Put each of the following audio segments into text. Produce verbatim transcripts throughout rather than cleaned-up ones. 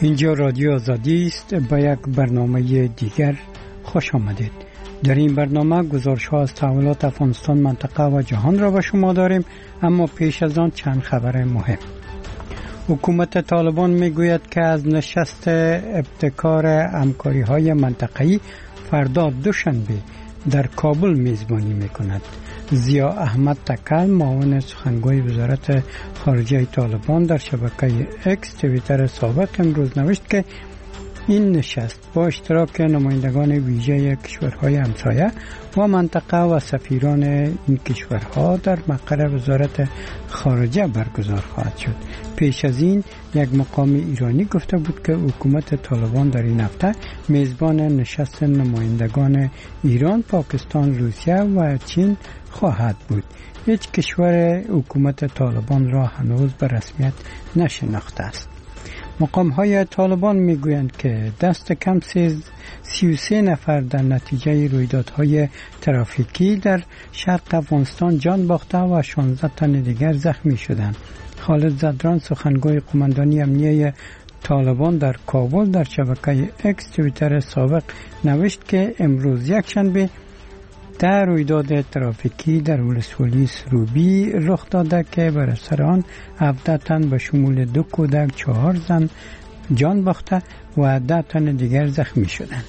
اینجا رادیو آزادی است. با یک برنامه دیگر خوش آمدید. در این برنامه گزارش‌ها از تحولات افغانستان، منطقه و جهان را به شما داریم، اما پیش از آن چند خبر مهم. حکومت طالبان میگوید که از نشست ابتکار همکاری‌های منطقه‌ای فردا دوشنبه در کابل میزبانی میکند. ضیا احمد تکل، معاون سخنگوی وزارت خارجه طالبان، در شبکه اکس توییتر سابق امروز نوشت که این نشست با اشتراک نمایندگان ویژه کشورهای همسایه و منطقه و سفیران این کشورها در مقر وزارت خارجه برگزار خواهد شد. پیش از این یک مقام ایرانی گفته بود که حکومت طالبان در این هفته میزبان نشست نمایندگان ایران، پاکستان، روسیه و چین خواهد بود. هیچ کشور حکومت طالبان را هنوز به رسمیت نشناخته است. مقام های طالبان میگویند که دست کم سی و سه نفر در نتیجه رویدادهای ترافیکی در شرق افغانستان جان باخته و شانزده تن دیگر زخمی شدند. خالد زدران، سخنگوی قماندانی امنیه طالبان در کابل، در شبکه اکس توییتر سابق نوشت که امروز یکشنبه در رویداد ترافیکی در ولسوالی سروبی رخ داده که بر اثر آن هفده تن به شمول دو کودک، چهار زن جان باخته و ده تن دیگر زخمی شدند.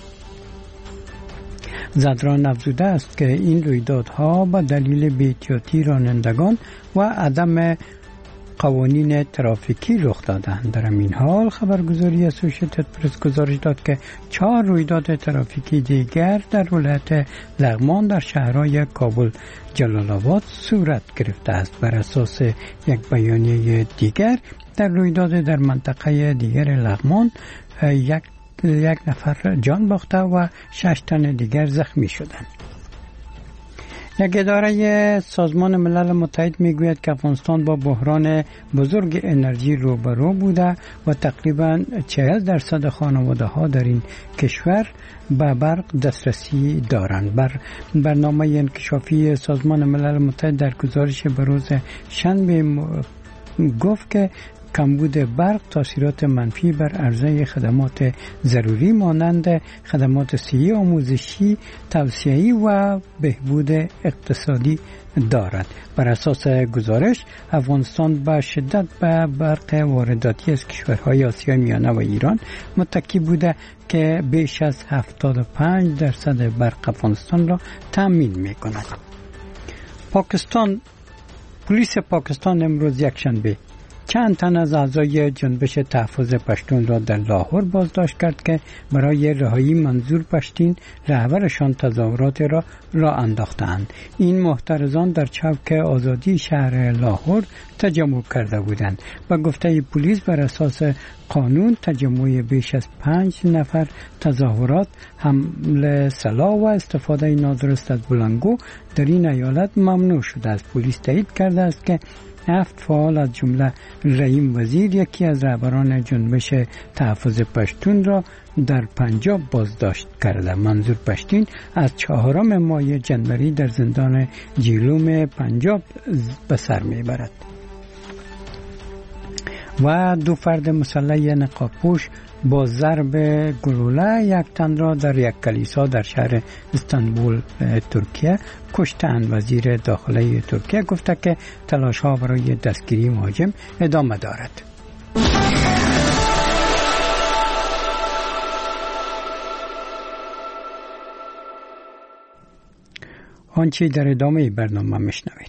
زدران افزوده است که این رویدادها به دلیل بی‌احتیاطی رانندگان و عدم قوانین ترافیکی رخ دادند. در این حال خبرگزاری اسوسییتد پرس گزارش داد که چهار رویداد ترافیکی دیگر در ولایت لغمان در شهرهای کابل، جلال آباد صورت گرفته است. بر اساس یک بیانیه دیگر در رویداد در منطقه دیگر لغمان یک یک نفر جان باخته و شش تن دیگر زخمی شدند. یک اداره سازمان ملل متحد میگوید که افغانستان با بحران بزرگ انرژی روبرو بوده و تقریباً چهل درصد خانواده ها در این کشور به برق دسترسی دارند. بر برنامه انکشافی سازمان ملل متحد در گزارش به روز شنبه گفت که کمبود برق تاثیرات منفی بر عرضه خدمات ضروری مانند خدمات صحی، آموزشی، توسعه‌ای و بهبود اقتصادی دارد. بر اساس گزارش افغانستان به شدت به برق وارداتی از کشورهای آسیای میانه و ایران متکی بوده که بیش از هفتاد و پنج درصد برق افغانستان را تامین می‌کند. پاکستان پلیس پاکستان امروز یکشنبه چند تن از اعضای جنبش تحفظ پشتون را در لاهور بازداشت کرد که برای رهایی منظور پشتین رهبرشان تظاهرات را راه انداختند. این محترزان در چوک آزادی شهر لاهور تجمع کرده بودند. با گفته پلیس بر اساس قانون تجمع بیش از پنج نفر تظاهرات، حمل سلاح و استفاده نادرست از بلنگو در این ایالت ممنوع شده است. پلیس تایید کرده است که هفت فعال از جمله رحیم وزیر، یکی از رهبران جنبش تحفظ پشتون را در پنجاب بازداشت کرده. منظور پشتین از چهارم ماه جنوری در زندان جیلوم پنجاب به سر میبرد. و دو فرد مسلح نقابپوش با ضرب گلوله یک تن را در یک کلیسا در شهر استانبول ترکیه کشتند. وزیر داخله ترکیه گفته که تلاش ها برای دستگیری مهاجم ادامه دارد. آنچه در ادامه برنامه میشنوید.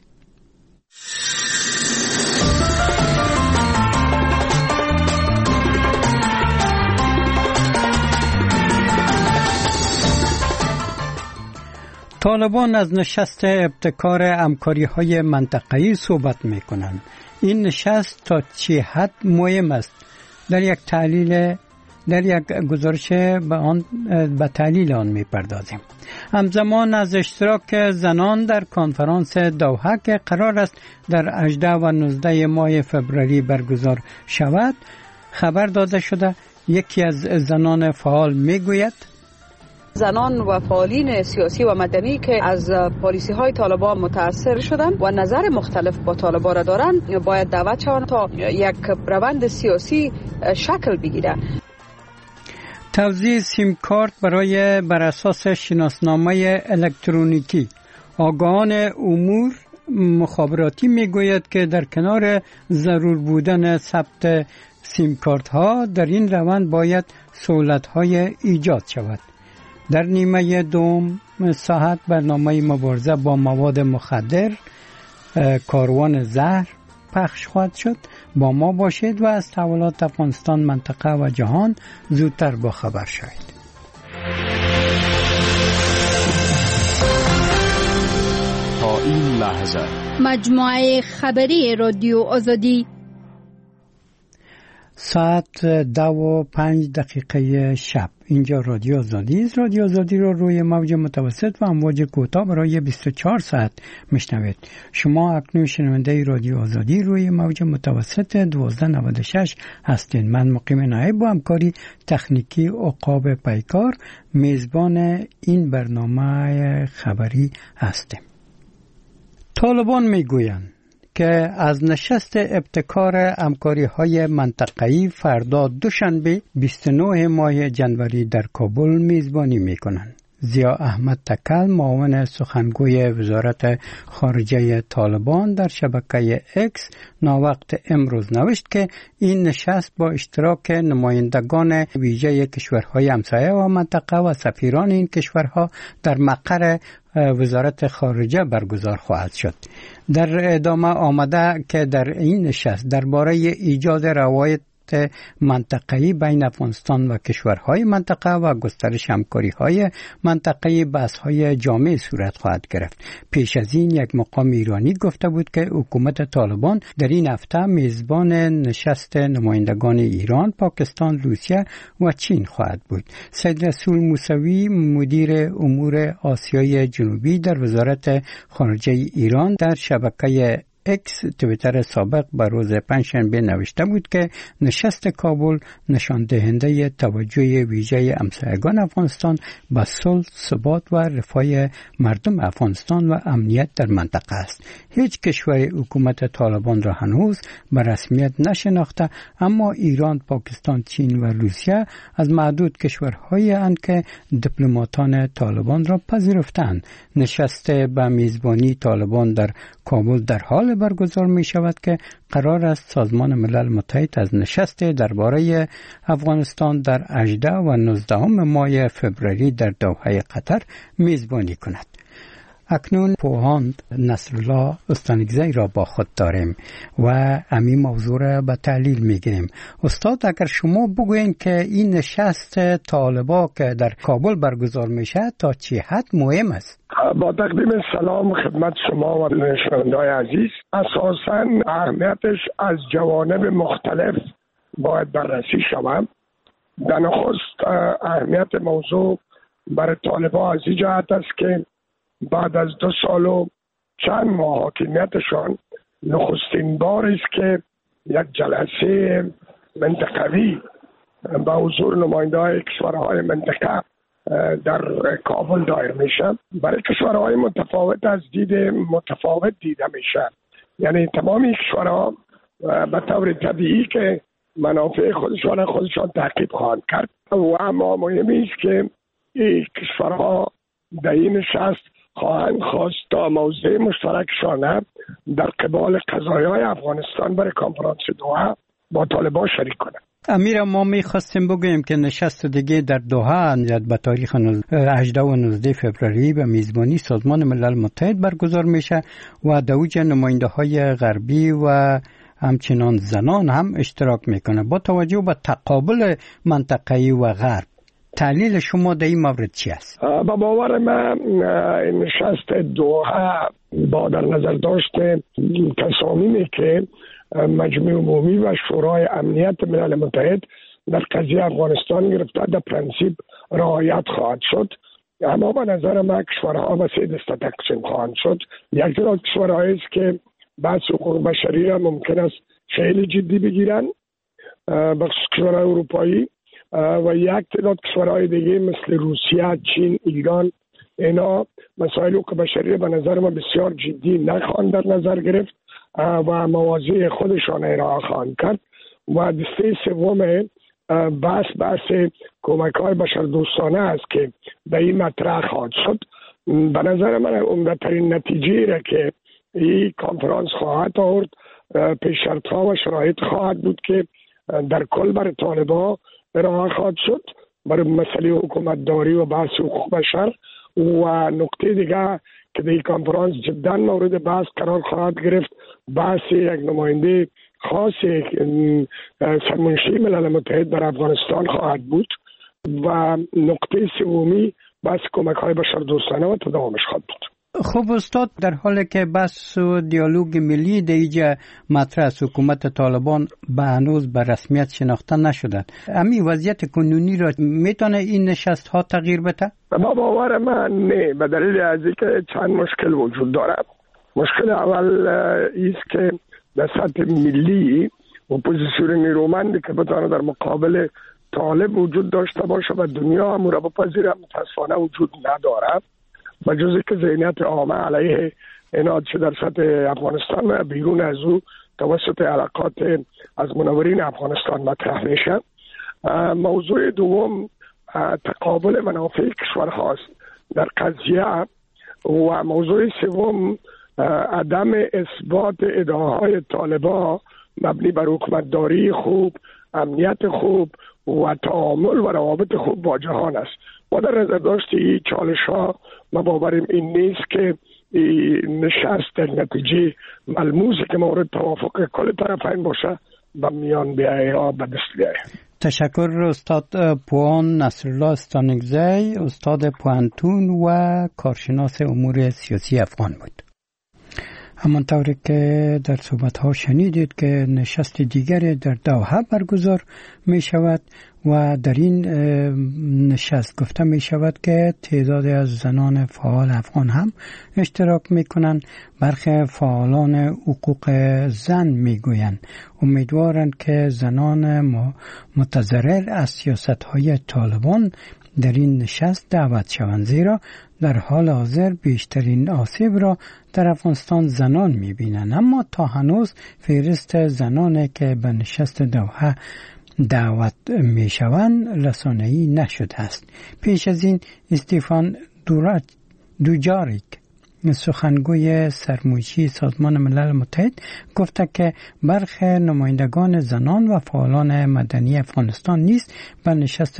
طالبان از نشست ابتکار همکاری‌های منطقه‌ای صحبت می‌کنند. این نشست تا چه حد مهم است؟ در یک تحلیل در یک گزارش به آن به تحلیل آن می‌پردازیم. همزمان از اشتراک زنان در کنفرانس دوحه که قرار است در هجده و نوزده ماه فوریه برگزار شود خبر داده شده. یکی از زنان فعال می‌گوید زنان و فعالین سیاسی و مدنی که از پالیسی های طالبان متاثر شدن و نظر مختلف با طالبان را دارن باید دعوت شوند تا یک روند سیاسی شکل بگیره. توزیع سیم کارت برای بر اساس شناسنامه الکترونیکی. آگاهان امور مخابراتی میگوید که در کنار ضرور بودن ثبت سیم کارت ها در این روند باید سهولت های ایجاد شود. در نیمه دوم ساعت برنامه مبارزه با مواد مخدر کاروان زهر پخش خواهد شد. با ما باشید و از تحولات افغانستان، منطقه و جهان زودتر با خبر شوید. تا این لحظه مجموعه خبری رادیو آزادی ساعت دو و پنج دقیقه شب. اینجا رادیو آزادی است. رادیو آزادی رو روی موج متوسط و امواج کوتاه برای بیست و چهار ساعت میشنوید. شما اکنون شنونده رادیو آزادی روی موج متوسط دوازده نود و شش هستید. من مقیم نایب با همکاری تکنیکی عقاب پیکار میزبان این برنامه خبری هستم. طالبان میگویند که از نشست ابتکار همکاری‌های منطقه‌ای فردا دوشنبه بیست و نه ماه جنوری در کابل میزبانی می‌کنند. ضیا احمد تکل، معاون سخنگوی وزارت خارجه طالبان، در شبکه اکس ناوقت امروز نوشت که این نشست با اشتراک نمایندگان ویژه کشورهای همسایه و منطقه و سفیران این کشورها در مقر وزارت خارجه برگزار خواهد شد. در ادامه آمده که در این نشست درباره ایجاد روابط منطقه‌ای بین افغانستان و کشورهای منطقه و گسترش همکاری‌های منطقه‌ای بحث‌های جامع صورت خواهد گرفت. پیش از این یک مقام ایرانی گفته بود که حکومت طالبان در این هفته میزبان نشست نمایندگان ایران، پاکستان، روسیه و چین خواهد بود. سید رسول موسوی، مدیر امور آسیای جنوبی در وزارت خارجه ایران، در شبکه اکس تویتر سابق بر روز پنجشنبه نوشته بود که نشست کابل نشان دهنده توجه ویژه همسایگان افغانستان به صلح، ثبات و رفاه مردم افغانستان و امنیت در منطقه است. هیچ کشور حکومت طالبان را هنوز به رسمیت نشناخته، اما ایران، پاکستان، چین و روسیه از معدود کشورهایی اند که دیپلماتان طالبان را پذیرفتند. نشست به میزبانی طالبان در کابل در حال برگزار می شود که قرار است سازمان ملل متحد از نشست درباره افغانستان در هجده و نوزده ماه فوریه در دوحه قطر میزبانی کند. اکنون پوهاند نصرالله استانگزی را با خود داریم و همین موضوع را به تحلیل میگیریم. استاد، اگر شما بگوین که این نشست طالبا که در کابل برگزار میشه تا چه حد مهم است؟ با تقدیم سلام خدمت شما و شنونده‌های عزیز، اساساً اهمیتش از جوانب مختلف باید بررسی شود. در نخست اهمیت موضوع برای طالبا از این جهت است که بعد از دو سال و چند ماه حاکمیتشان نخستین بار است که یک جلسه منطقوی با حضور نماینده‌های کشورهای منطقه در کابل دایر میشه. برای کشورهای متفاوت از دید متفاوت دیده میشه، یعنی تمامی کشورها به طور طبیعی که منافع خودشان خودشان تعقیب خواهند کرد و اما مهمی است که این کشورها در این نشست خواهند خواست تا موضوع مشترکشان در قبال قضایای افغانستان برای کنفرانس دوحه با طالبان شریک کنند. امیر، ما می‌خواستیم بگوییم که نشست دیگه در دوحه به تاریخ هجده و نوزده فوریه به میزبانی سازمان ملل متحد برگزار میشه و دوج نماینده‌های غربی و همچنان زنان هم اشتراک میکنه. با توجه به تقابل منطقه‌ای و غرب، تحلیل شما در این مورد چی است؟ با باور من نشست دوحه با در نظر داشت تصامیمی که مجمع عمومی و شورای امنیت ملل متحد در قضیه افغانستان گرفته در پرنسیپ رعایت خواهد شد، اما به نظر من کشورها به سه دسته تقسیم خواهند شد. یک تعداد کشورهایی است که بحث حقوق بشری را ممکن است خیلی جدی بگیرن، بخصوص کشورهای اروپایی، و یک تعداد کشورهای دیگه مثل روسیه، چین، ایران، اینا مسائل حقوق بشری به نظر ما بسیار جدی نخواهند در نظر گرفت و مواضع خودشان ارائه خواهند کرد. و دسته سوم بحث بحث کمک های بشردوستانه است که به این مطرح خواهد شد. به نظر من عمده‌ترین نتیجه را که این کنفرانس خواهد آورد پیش شرط‌ها و شرایط خواهد بود که در کل برای طالبان ارائه خواهد شد برای مسئله حکومتداری و بحث حقوق بشر. و نکته دیگه که در این کنفرانس جدا مورد بحث قرار خواهد گرفت بحث یک نماینده خاص سرمنشی ملل متحد در افغانستان خواهد بود و نقطه سومی بحث کمک های بشردوستانه و تداومش خواهد بود. خب استاد، در حالی که بحث و دیالوگ ملی در اینجا مطرح است، حکومت طالبان به هنوز به رسمیت شناخته نشده، امی وضعیت کنونی را میتونه این نشست ها تغییر بده؟ با باور من نه، به دلیل از اینکه چند مشکل وجود دارد. مشکل اول است که در سطح ملی اپوزیسیون نیرومندی که بتونه در مقابل طالب وجود داشته باشه و دنیا هم را بپذیره متاسفانه وجود ندارد. و جزی که ذهنیت عامه علیه اناد چه در سطح افغانستان و بیرون از او توسط علاقات از منورین افغانستان مطرح میشه. موضوع دوم تقابل منافع کشورهاست در قضیه و موضوع سوم عدم اثبات ادعاهای طالبان مبنی بر حکومتداری خوب، امنیت خوب و تعامل و روابط خوب با جهان است. و در نظر داشت این چالش ها ما باوریم این نیست که نشست در نتیجه ملموسی که مورد توافق کل طرفین باشه به میان بیایه یا به دست بیایه. تشکر استاد پوان نصرالله استانگزی، استاد پوانتون و کارشناس امور سیاسی افغان بود. همانطوری که در صحبت ها شنیدید که نشست دیگر در دوحه برگزار می شود و در این نشست گفته می شود که تعدادی از زنان فعال افغان هم اشتراک می کنند. برخی فعالان حقوق زن می گویند امیدوارند که زنان متضرر از سیاست های طالبان در این نشست دعوت شوند، زیرا در حال حاضر بیشترین آسیب را در افغانستان زنان می‌بینند. اما تا هنوز فهرست زنانی که به نشست دوحه دعوت می‌شوند رسانه‌ای نشده است. پیش از این استیفان دوجاریک، سخنگوی سرمنشی سازمان ملل متحد، گفته که برخی نمایندگان زنان و فعالان مدنی افغانستان نیز به نشست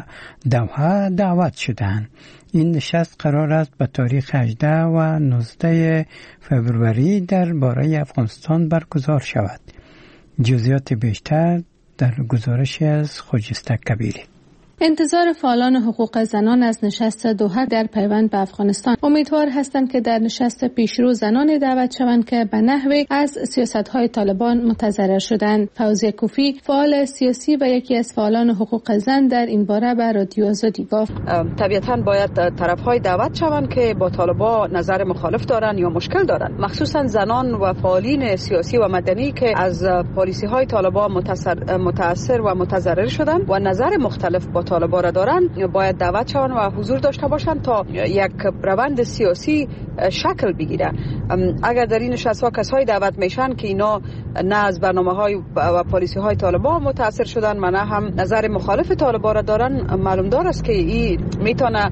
دوحه دعوت شدند. این نشست قرار است به تاریخ هجده و نوزده فوریه درباره افغانستان برگزار شود. جزئیات بیشتر در گزارش از خجسته کبیری. انتظار فعالان حقوق زنان از نشست دوحه در پیوند به افغانستان امیدوار هستند که در نشست پیشرو زنان دعوت شوند که به نحوی از سیاست‌های طالبان متضرر شدند. فوزیه کوفی، فعال سیاسی و یکی از فعالان حقوق زن، در این باره به رادیو آزادی گفت: طبیعتاً باید طرف‌های دعوت شوند که با طالبان نظر مخالف دارند یا مشکل دارند، مخصوصاً زنان و فعالین سیاسی و مدنی که از پالیسی‌های طالبان متاثر و متضرر شدند و نظر مختلف با طالبان را دارن، باید دعوت شوند و حضور داشته باشند تا یک روند سیاسی شکل بگیره. اگر در این نشست‌ها کسایی دعوت میشن که اینا نه از برنامه‌های و پالیسی‌های طالبان متاثر شدن و نه هم نظر مخالف طالبان را دارن، معلوم دار است که این میتونه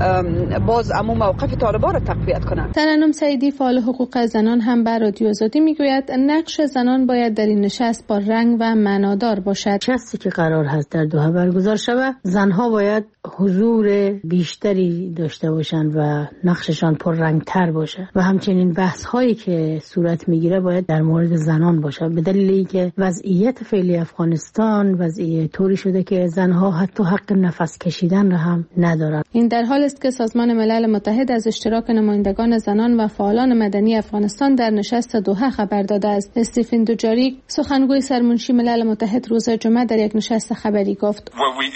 باز عموم موقف طالبان را تقویت کنه. ترنم سعیدی، فعال حقوق زنان، هم بر رادیو آزادی میگوید نقش زنان باید در این نشست با رنگ و معنادار باشد. نشستی که قرار هست در دوحه برگزار شود، زنها باید حضور بیشتری داشته باشند و نقششان پررنگتر باشه و همچنین بحث هایی که صورت میگیره باید در مورد زنان باشه، به دلیلی که وضعیت فعلی افغانستان وضعیت طوری شده که زنها حتی حق نفس کشیدن را هم ندارند. این در حال است که سازمان ملل متحد از اشتراک نمایندگان زنان و فعالان مدنی افغانستان در نشست دوحه خبر داده است. استیفن دوجاریک، سخنگوی سرمنشی ملل متحد، روز جمعه در یک نشست خبری گفت: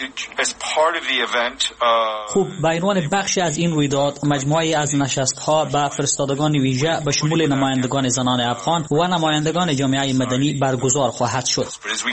خوب، به عنوان بخشی از این رویداد مجموعی از نشست‌ها با فرستادگان ویژه به شمول نمایندگان زنان افغان و نمایندگان جامعه مدنی برگزار خواهد شد.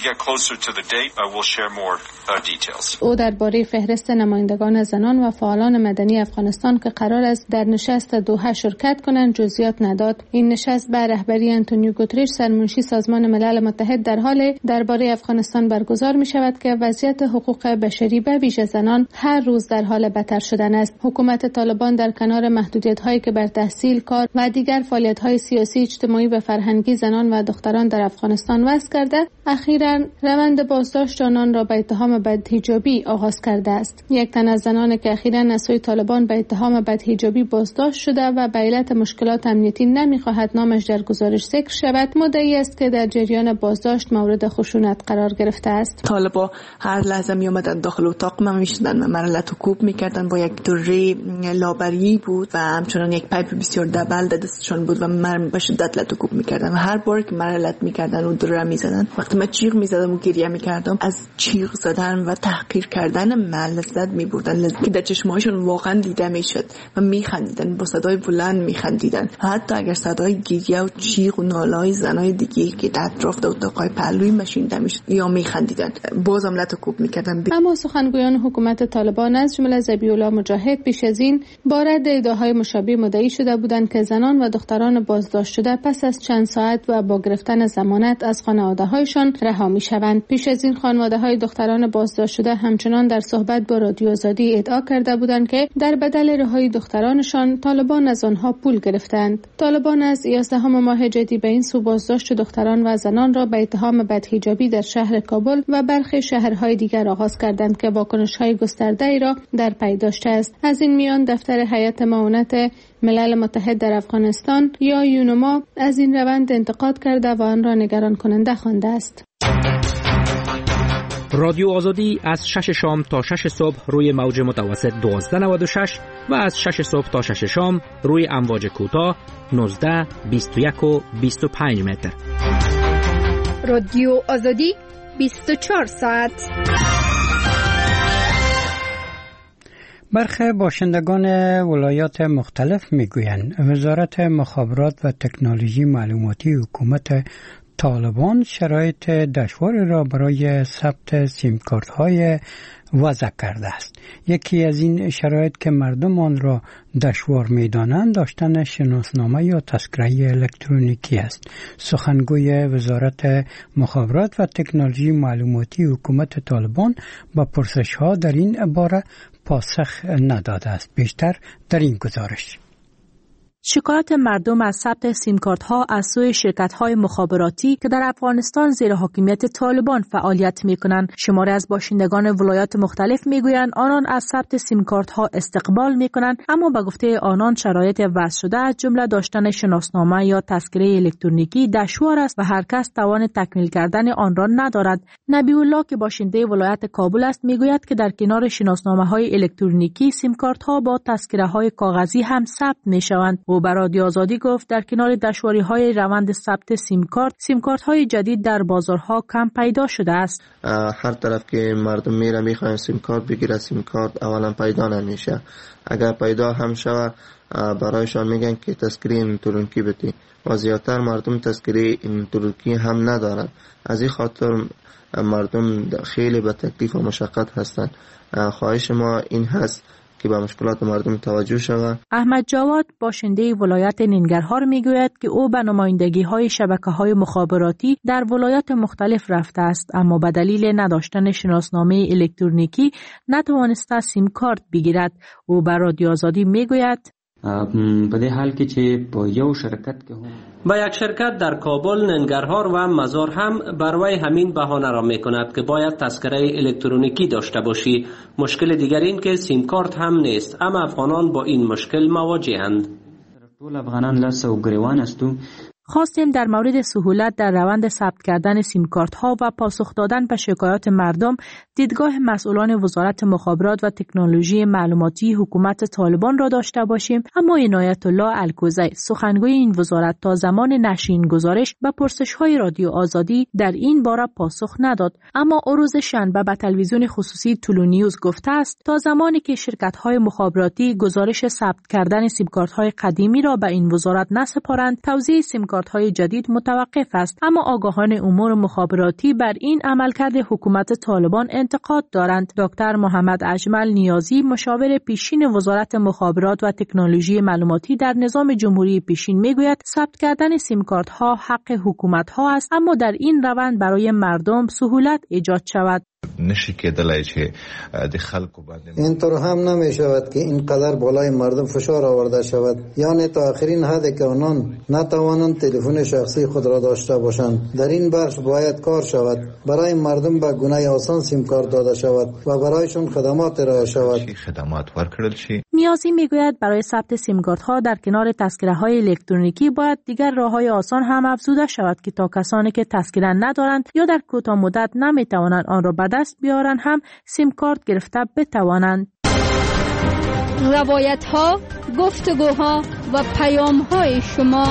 او درباره فهرست نمایندگان زنان و فعالان مدنی افغانستان که قرار است در نشست دوحه شرکت کنند جزئیات نداد. این نشست به رهبری آنتونیو گوترش سرمنشی سازمان ملل متحد در حال درباره افغانستان برگزار می شود که وضعیت حقوق بشری به ویژه زنان هر روز در حال بدتر شدن است. حکومت طالبان در کنار محدودیت‌هایی که بر تحصیل، کار و دیگر فعالیت‌های سیاسی، اجتماعی و فرهنگی زنان و دختران در افغانستان وضع کرده، اخیراً روند بازداشت آنان را به اتهام بدحجابی آغاز کرده است. یک تن از زنانی که اخیراً از سوی طالبان به اتهام بدحجابی بازداشت شده و به علت مشکلات امنیتی نمی‌خواهد نامش در گزارش ذکر شود، مدعی است که در جریان بازداشت مورد خشونت قرار گرفته است. طالبا هر لحظه می اومدن داخل اتاق من میشدن و مرا لط و کوب میکردن با یک دوره لابری بود و همچنان یک پایپ بسیار دبل در دستشون بود و من به شدت لط و کوب میکردن و هر بار که مرا لط میکردن و دوره میزدن، وقتی من جیغ میزدم و گریه میکردم، از جیغ زدن و تحقیر کردن من لذت میبردن، لذت که در چشمایشون واقعا دیده میشد و میخندیدن، با صدای بلند میخندیدن. حتی اگر صدای گریه و جیغ و ناله‌های زنای دیگه که در اطراف اتاقای پهلوی مشینده میشد یا میخندیدن، بازم لط و کوب میکردن. اما سخنگویان حکومت طالبان از جمله ذبیح الله مجاهد پیش از این با رد ادعاهای مشابه مدعی شده بودند که زنان و دختران بازداشت شده پس از چند ساعت و با گرفتن ضمانت از خانواده‌هایشان رها میشوند. پیش از این خانواده‌های دختران بازداشت شده همچنان در صحبت با رادیو آزادی ادعا کرده بودند که در بدل رهایی دخترانشان طالبان از آنها پول گرفتند. طالبان از یازدهم ماه جدی به این سو بازداشت دختران و زنان را به اتهام بدحجابی در شهر کابل و برخی شهرهای دیگر آغاز کردند که واکنش‌های گسترده‌ای را در پی داشته است. از این میان دفتر هیئت معاونت ملل متحد در افغانستان یا یونما از این روند انتقاد کرده و آن را نگران کننده خوانده است. رادیو آزادی از شش شام تا شش صبح روی موج متوسط دوازده نود و شش و از شش صبح تا شش شام روی امواج کوتاه نوزده، بیست و یک و بیست و پنج متر. رادیو آزادی بیست و چهار ساعت. برخی باشندگان ولایات مختلف میگویند وزارت مخابرات و تکنولوژی معلوماتی حکومت طالبان شرایط دشواری را برای ثبت سیم کارت های وضع کرده است. یکی از این شرایط که مردم آن را دشوار می‌دانند داشتن شناسنامه یا تذکره الکترونیکی است. سخنگوی وزارت مخابرات و تکنولوژی معلوماتی حکومت طالبان با پرسش‌ها در این باره پاسخ نداده است. بیشتر در این گزارش. شکایت مردم از ثبت سیم کارت ها از سوی شرکت های مخابراتی که در افغانستان زیر حاکمیت طالبان فعالیت می کنند. شماری از باشندگان ولایات مختلف می گویند آنان از ثبت سیم کارت ها استقبال می کنند، اما به گفته آنان شرایط وضع شده از جمله داشتن شناسنامه یا تذکره الکترونیکی دشوار است و هر کس توان تکمیل کردن آن را ندارد. نبی الله که باشنده ولایت کابل است می گوید که در کنار شناسنامه های الکترونیکی سیم کارت ها با تذکره های کاغذی هم ثبت می شوند. او بر رادیو آزادی گفت در کنار دشواری‌های روند ثبت سیم کارت، سیم کارت های جدید در بازارها کم پیدا شده است. هر طرف که مردم میره میخواین سیم کارت بگیره، سیم کارت اولا پیدا نمیشه. اگر پیدا هم شود برایشان میگن که تذکره الکترونیکی بدی و زیادتر مردم تذکره الکترونیکی هم ندارن. از این خاطر مردم خیلی به تکلیف و مشقت هستند. خواهش ما این هست که به مشکلات مردم توجه شود. احمد جواد باشنده ولایت ننگرهار میگوید که او به نمایندگی های شبکه های مخابراتی در ولایات مختلف رفته است، اما به دلیل نداشتن شناسنامه الکترونیکی نتوانسته سیم کارت بگیرد. او به رادیو آزادی میگوید په دې حال کې چې په یو شرکت کې هم با یک شرکت در کابل، ننگرهار و مزار هم بروی همین بهانه را میکند که باید تذکره الکترونیکی داشته باشی. مشکل دیگر این که سیم کارت هم نیست، اما افغانان با این مشکل مواجهند. ټول افغانان لسه او ګریوان استو. خواستیم در مورد سهولت در روند ثبت کردن سیم کارت ها و پاسخ دادن به شکایات مردم دیدگاه مسئولان وزارت مخابرات و تکنولوژی معلوماتی حکومت طالبان را داشته باشیم، اما عنایت الله الکوزی سخنگوی این وزارت تا زمان نشر این گزارش به پرسش های رادیو آزادی در این باره پاسخ نداد. اما روز شنبه به تلویزیون خصوصی طلو نیوز گفته است تا زمانی که شرکت های مخابراتی گزارش ثبت کردن سیم کارت های قدیمی را به این وزارت نسپارند، توزیع سیم کارت کارت‌های جدید متوقف است، اما آگاهان امور مخابراتی بر این عملکرد حکومت طالبان انتقاد دارند. دکتر محمد اجمل نیازی، مشاور پیشین وزارت مخابرات و تکنولوژی معلوماتی در نظام جمهوری پیشین میگوید ثبت کردن سیم کارت‌ها حق حکومت‌ها است، اما در این روند برای مردم سهولت ایجاد شود. نشی کېدلای چې د خلکو باندې اینطور هم نمی شود که اینقدر بالای مردم فشار آورده شود، یعنی تا آخرین حد که آنان نتوانند تلفن شخصی خود را داشته باشند. در این بخش باید کار شود، برای مردم به گونه آسان سیم کارت داده شود و برایشان خدمات ارائه شود. خدمات ورکړل شي. نیازی میگوید برای ثبت سیم کارت ها در کنار تذکره های الکترونیکی باید دیگر راه های آسان هم افزوده شود که تا کسانی که تذکره ندارند یا در کوتاه مدت نمیتوانند آن را به دست بیارن هم سیم کارت گرفته بتوانند. روایت ها، گفتگوها و پیام های شما.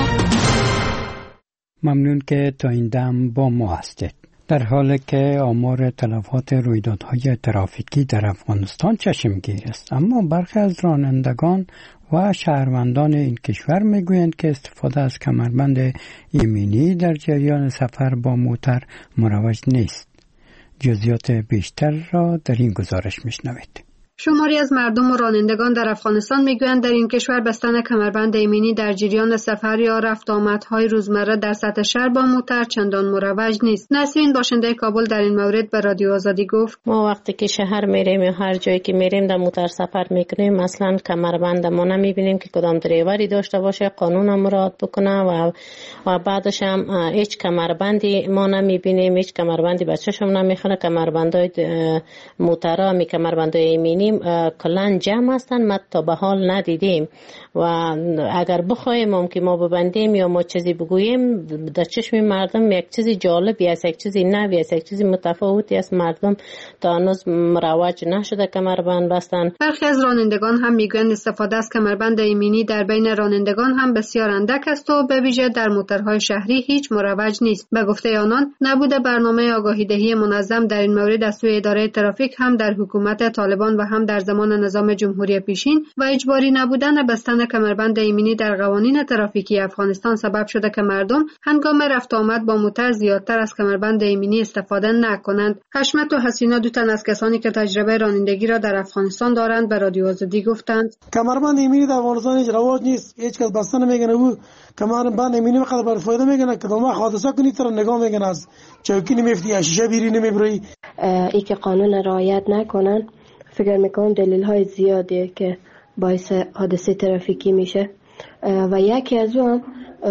ممنون که تا این دم با ما هستید. در حالی که آمار تلفات رویدادهای ترافیکی در افغانستان چشمگیر است، اما برخی از رانندگان و شهروندان این کشور میگویند که استفاده از کمربند ایمنی در جریان سفر با موتر مروج نیست. جزئیات بیشتر را در این گزارش میشنوید. شماری از مردم و رانندگان در افغانستان میگویند در این کشور بستن کمربند ایمنی در جریان سفر یا رفت آمدهای روزمره در سطح شهر با موتر چندان مروج نیست. نسرین باشنده کابل در این مورد به رادیو آزادی گفت: ما وقتی که شهر میریم یا هر جایی که میریم در موتر سفر میکنیم، اصلا کمربند ما نمیبینیم که کدام دریوری داشته باشه، قانون هم مراعات بکنه و و بعدش هم هیچ کمربندی ما نمیبینیم، هیچ کمربندی بچه‌شم نمیخونه. کمربندای موترها می کمربندای ایمنی کلان جمع هستن، ما تا به حال ندیدیم و اگر بخوایم که ما ببندیم یا ما چیزی بگوییم در چشم مردم یک چیزی جالبی است، یک چیزی نوی است، یک چیزی متفاوتی است. مردم تا هنوز مروج نشده کمربند بستن. برخی از رانندگان هم میگویند استفاده از کمربند ایمنی در بین رانندگان هم بسیار اندک است و به ویژه در موترهای شهری هیچ مروج نیست. به گفته آنان، نبود برنامه آگاهی دهی منظم در این مورد از سوی اداره ترافیک هم در حکومت طالبان و هم در زمان نظام جمهوری پیشین و اجباری نبودن بستن کمربند ایمنی در قوانین ترافیکی افغانستان سبب شده که مردم هنگام رفت آمد با موتر زیادتر از کمربند ایمنی استفاده نکنند. حشمت و حسینا دو تن از کسانی که تجربه رانندگی را در افغانستان دارند به رادیو آزادی گفتند: کمربند ایمنی در افغانستان هیچ رواج نیست، هیچ کس بستن نمیگنه. او کمربند ایمنی وقت بر فایده میگنه که ما حادثه کنی تر نگاه میگنه، از چوکی نمیفتی، شیشه بیری نمیبری. ای که قانون رعایت نکنن، فکر میکنم دلیل های زیادیه که باعث حادثه ترافیکی میشه و یکی از اون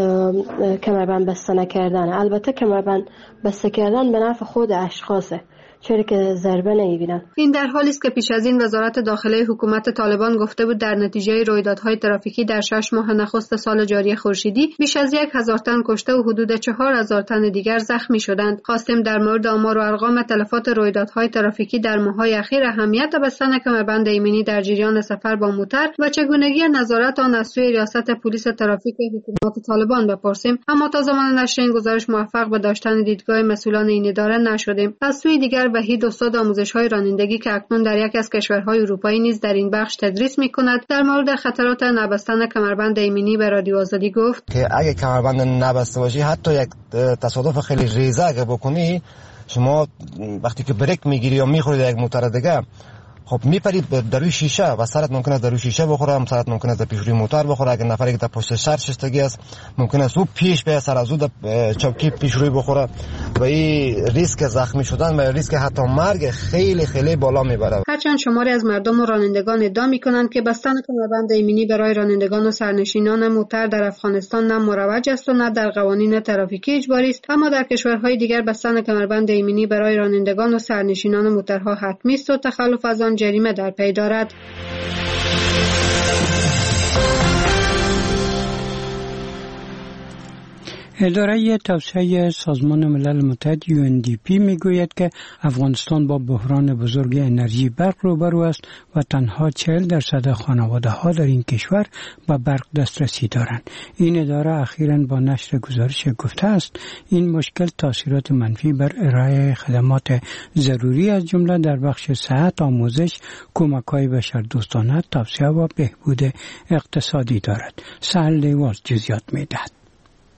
کمربند بسته نکردن. البته کمربند بسته کردن به نفع خود اشخاصه، چرا که ضربه نمیبینن. این در حالی است که پیش از این وزارت داخله حکومت طالبان گفته بود در نتیجه رویدادهای ترافیکی در شش ماه نخست سال جاری خورشیدی بیش از یک هزار تن کشته و حدود چهار هزار تن دیگر زخمی شدند. خواستیم در مورد آمار و ارقام تلفات رویدادهای ترافیکی در ماه‌های اخیر اهمیت بستن کمربند ایمنی در جریان سفر با موتر و چگونگی نظارت آن از سوی ریاست پلیس ترافیک حکومت طالبان بپرسیم، اما تا زمان نشر این گزارش موفق به داشتن دیدگاه مسئولان این اداره نشدیم. از سوی دیگر وحید استاد آموزش‌های رانندگی که اکنون در یک از کشورهای اروپایی نیز در این بخش تدریس می‌کند، در مورد خطرات نبستن کمربند ایمنی به رادیو آزادی گفت که اگه کمربند نبسته باشی، حتی یک تصادف خیلی ریزه اگه بکنی، شما وقتی که بریک میگیری یا میخوری یک موتور دیگه، خب میپری در روی شیشه و سرت ممکنه در روی شیشه بخوره، سرت ممکنه در پیش روی موتور بخوره. اگه نفری که در پشت سر شستگی است ممکنه او پیش به سر از او در چوکی پیش روی بخوره و این ریسک زخمی شدن و ریسک حتی مرگ خیلی خیلی بالا میبره. هرچند شماری از مردم و رانندگان ادعا میکنند که بستن کمربند ایمنی برای رانندگان و سرنشینان موتر در افغانستان نه مروج است و نه در قوانین ترافیکی اجباری است، اما در کشورهای دیگر بستن کمربند ایمنی برای رانندگان و سرنشینان موترها حتمی است و تخلف از آن جریمه در پی دارد. اداره توسعه سازمان ملل متحد یو ان دی پی میگوید که افغانستان با بحران بزرگ انرژی برق روبرو است و تنها چهل درصد خانواده ها در این کشور به برق دسترسی دارند. این اداره اخیراً با نشر گزارش گفته است این مشکل تاثیرات منفی بر ارائه خدمات ضروری از جمله در بخش صحت، آموزش، کمک‌های بشردوستانه، توسعه و بهبود اقتصادی دارد. سهل لیوال جزئیات می‌دهد.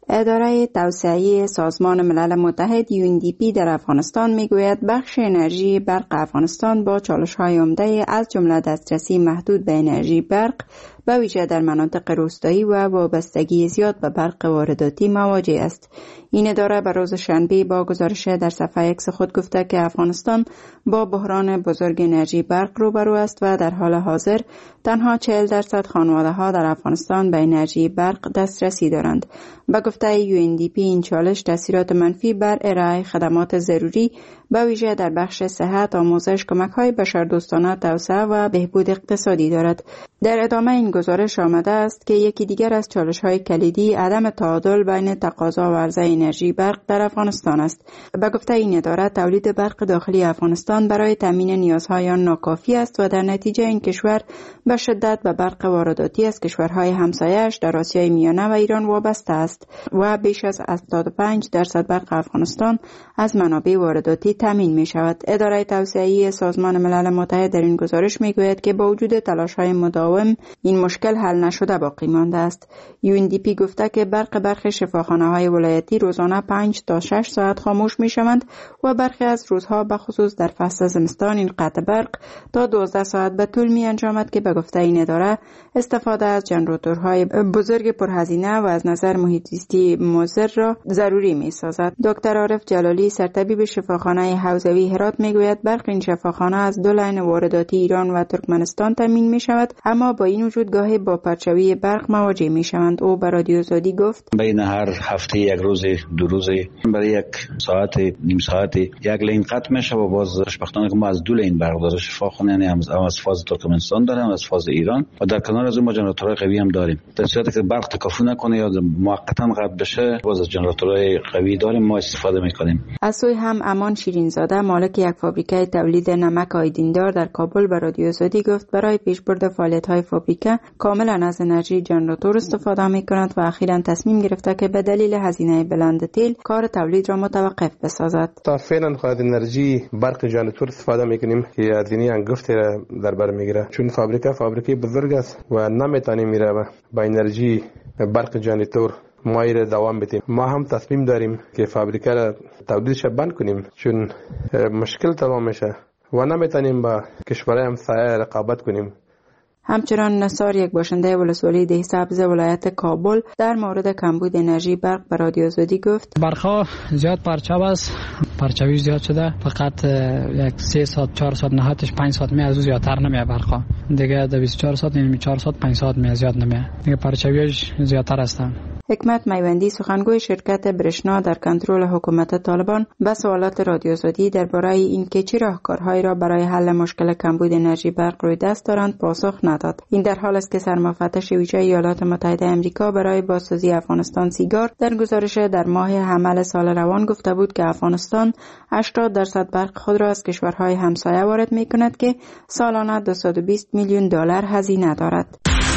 اداره توسعه سازمان ملل متحد یو ان دی پی در افغانستان میگوید بخش انرژی برق افغانستان با چالش‌های عمده از جمله دسترسی محدود به انرژی برق به ویژه در مناطق روستایی و وابستگی زیاد به برق وارداتی مواجه است. این اداره به روز شنبه با گزارش در صفحه اکس خود گفته که افغانستان با بحران بزرگ انرژی برق روبرو است و در حال حاضر تنها چهل درصد خانواده ها در افغانستان به انرژی برق دسترسی دارند. به گفته یو ان دی پی این چالش تاثیرات منفی بر ارائه خدمات ضروری به ویژه در بخش صحت، آموزش، کمک‌های بشردوستانه، توسعه و بهبود اقتصادی دارد. در ادامه این گزارش آمده است که یکی دیگر از چالش‌های کلیدی عدم تعادل بین تقاضا و عرضه انرژی برق در افغانستان است. به گفته این اداره تولید برق داخلی افغانستان برای تامین نیازهای آن ناکافی است و در نتیجه این کشور به شدت به برق وارداتی از کشورهای همسایه‌اش در آسیای میانه و ایران وابسته است و بیش از هفتاد و پنج درصد برق افغانستان از منابع وارداتی تامین می شود. اداره توسعه سازمان ملل متحد در این گزارش می گوید که با وجود تلاش‌های مداوم این مشکل حل نشده باقی مانده است. یو ان دی پی گفته که برق برخی شفاخانه‌های ولایتی روزانه پنج تا شش ساعت خاموش می شوند و برخی از روزها به خصوص در فصل زمستان این قطع برق تا دوازده ساعت به طول می انجامد که به گفته این اداره استفاده از ژنراتورهای بزرگ پرهزینه و از نظر محیط زیستی مضر را ضروری می سازد. دکتر عارف جلالی سرطبیب شفاخانه حوزوی هرات می گوید برق این شفاخانه از دو لاین وارداتی ایران و ترکمنستان تامین می شود، اما با این وجود گاهی با پرچاوی برق مواجه می شوند. او به رادیو زادی گفت بین هر هفته یک روز دو روز برای یک ساعت نیم ساعت یک لین قطع میشه و باز خوشبختانه که ما از دو لین برق داره شفاخانه، یعنی هم از فاز ترکمنستان داریم از فاز ایران و در کنار از اون ما ژنراتورهای قوی هم داریم. در صورتی که برق تکافو نکنه یا موقتا قطع بشه باز از ژنراتورهای قوی داریم ما استفاده میکنیم. از سوی هم امان شیرینزاده مالک یک فابریکه تولید نمک آیدیندار در کابل به رادیو زادی گفت برای پیشبرد فعالیت‌های فابریکه کاملا از انرژی ژنراتور استفاده می‌کند و اخیراً تصمیم گرفته که به دلیل هزینه بلند تیل کار تولید را متوقف بسازد. تا فعلا خود انرژی برق ژنراتور استفاده می‌کنیم که هزینه انگفتی را در بر می‌گیره، چون فابریکه فابریکه بزرگ است و نمی‌تونیم میره با انرژی برق ژنراتور مایر دوام بدیم. ما هم تصمیم داریم که فابریکه را تولیدش بند کنیم چون مشکل تمام میشه و نمیتونیم با کشورهای همسایه رقابت کنیم. همچنان نصار یک باشنده ولسوالی ده سبز ولایت کابل در مورد کمبود انرژی برق به رادیو زادی گفت برقا زیاد پرچاو است، پرچاوی زیاد شده، فقط یک سه ساعت چهار ساعت نهایتش پنج ساعت می از او زیادتر نمیه برقا دیگه، در بیست و چهار ساعت یعنی چهار ساعت پنج ساعت می زیاد نمیه دیگه، پرچاویش زیادتر هستن. حکمت میوندی سخنگوی شرکت برشنا در کنترل حکومت طالبان به سوالات رادیو زادی درباره اینکه چه راهکارهایی را برای حل مشکل کمبود انرژی برق روی دست دارند پاسخ نداد. این در حال است که سرمفتش ویژه ایالات متحده آمریکا برای بازسازی افغانستان سیگار در گزارش در ماه حمل سال روان گفته بود که افغانستان هشتاد درصد برق خود را از کشورهای همسایه وارد می‌کند که سالانه دویست و بیست میلیون دلار هزینه دارد.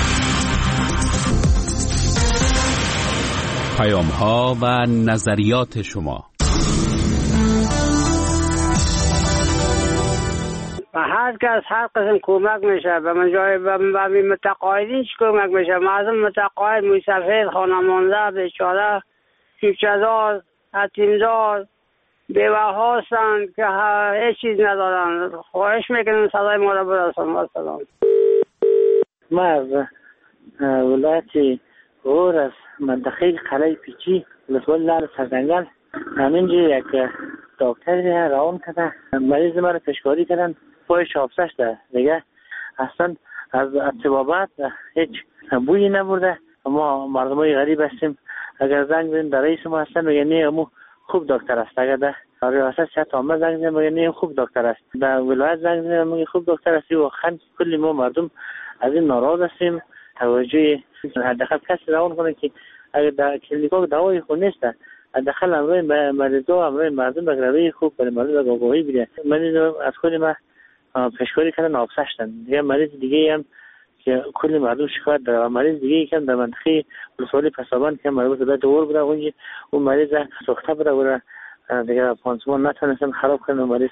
پیام ها و نظریات شما. و هر کس هر قسم کمک میشه به من جای به متقاعدین چی کمک میشه. معظم متقاعد موسفید خانمانده بیچاره کیفچه‌دار یتیمدار بیوه هستند که هیچ چیز ندارن. خواهش میکنم صدای ما را برسان. سلام. ما از ولایت غور از منطقه قلعه پیچی ولسوالی لال سرزنگل همینجا یک دکتر روان کرده مریض ما را پشکاری کردن پایش آبسش ده دیگه اصلا از اتبابت هیچ بویی نبرده. ما مردم های غریب هستیم، اگر زنگ بزنیم در رئیس ما هستن میگه نه امو خوب دکتر است، اگر در ریاست صحت عامه زنگ بزنیم میگه نه خوب دکتر است، در ولایت زنگ بزنیم میگه خوب دکتر است. و خند کلی ما مردم از این ناراض هستیم. توجه حداقل کسی روان کنه که اگر در کلینیکا دوای خود نیست حداقل امروی مریضا امروی مردم به روی خوب برای مردم آگاهی بده. مریض از خود ما پشکاری کردن آبسشتن دیگه، مریض دیگه هم که کلی مردم شکایت داره و مریض دیگه که در منطقه ولسوالی پسابان که مربوط به دور بوده اونجا اون مریض سوخته بوده و دیگه پانسمان نتونستن خراب کنن مریض.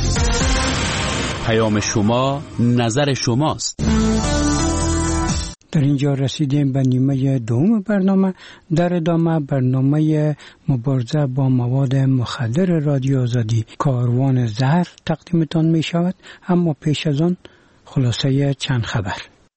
پیام شما نظر شماست. در اینجا رسیدیم به نیمه دوم برنامه. در ادامه برنامه مبارزه با مواد مخدر رادیو آزادی کاروان زهر تقدیمتان می شود، اما پیش از آن خلاصه چند خبر.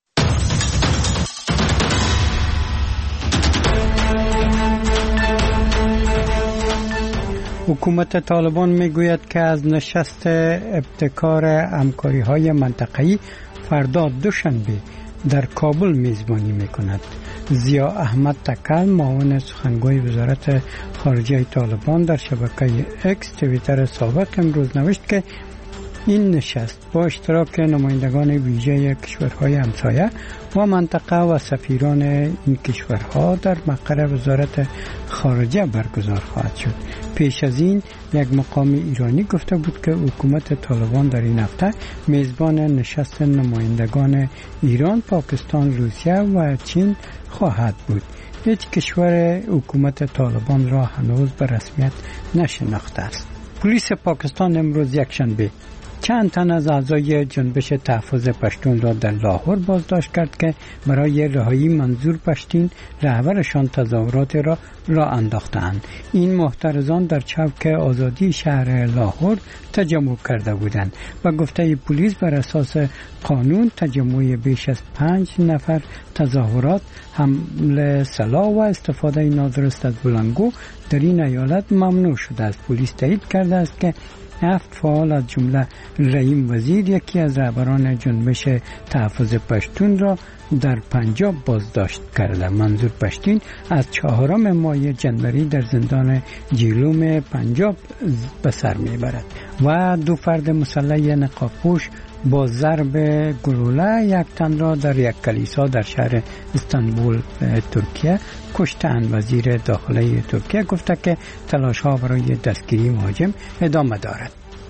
حکومت طالبان می گوید که از نشست ابتکار همکاری های منطقه‌ای فردا دوشنبه در کابل میزبانی می کند. ضیا احمد تکل معاون سخنگوی وزارت خارجه طالبان در شبکه اکس توییتر سابق امروز نوشت که این نشست با اشتراک نمایندگان ویژه کشورهای همسایه و منطقه و سفیران این کشورها در مقر وزارت خارجه برگزار خواهد شد. پیش از این یک مقام ایرانی گفته بود که حکومت طالبان در این هفته میزبان نشست نمایندگان ایران، پاکستان، روسیه و چین خواهد بود. هیچ کشور حکومت طالبان را هنوز به رسمیت نشناخته است. پلیس پاکستان امروز یکشنبه چند تن از اعضای جنبش تحفظ پشتون را در لاهور بازداشت کرد که برای رهایی منظور پشتین رهبرشان تظاهرات را راه انداختند. این محترزان در چوک آزادی شهر لاهور تجمع کرده بودند و گفته پلیس بر اساس قانون تجمع بیش از پنج نفر تظاهرات، حمل سلاح و استفاده نادرست از بلنگو در این ایالت ممنوع شده است. پلیس تایید کرده است که هفت فعال از جمله رحیم وزیر، یکی از رهبران جنبش تحفظ پشتون را در پنجاب بازداشت کرده. منظور پشتین از چهارم ماه جنوری در زندان جیلوم پنجاب به سر میبرد. و دو فرد مسلح نقابپوش با ضرب گلوله یک تن را در یک کلیسا در شهر استانبول ترکیه کشتند. وزیر داخله ترکیه گفته که تلاش ها برای دستگیری مهاجم ادامه دارد.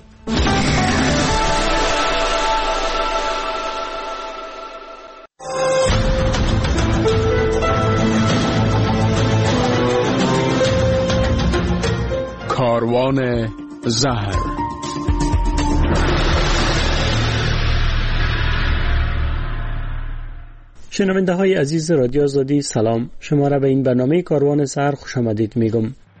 کاروان زهر. شنونده های عزیز رادیو آزادی سلام، شما را به این برنامه کاروان زهر خوش آمدید میگم.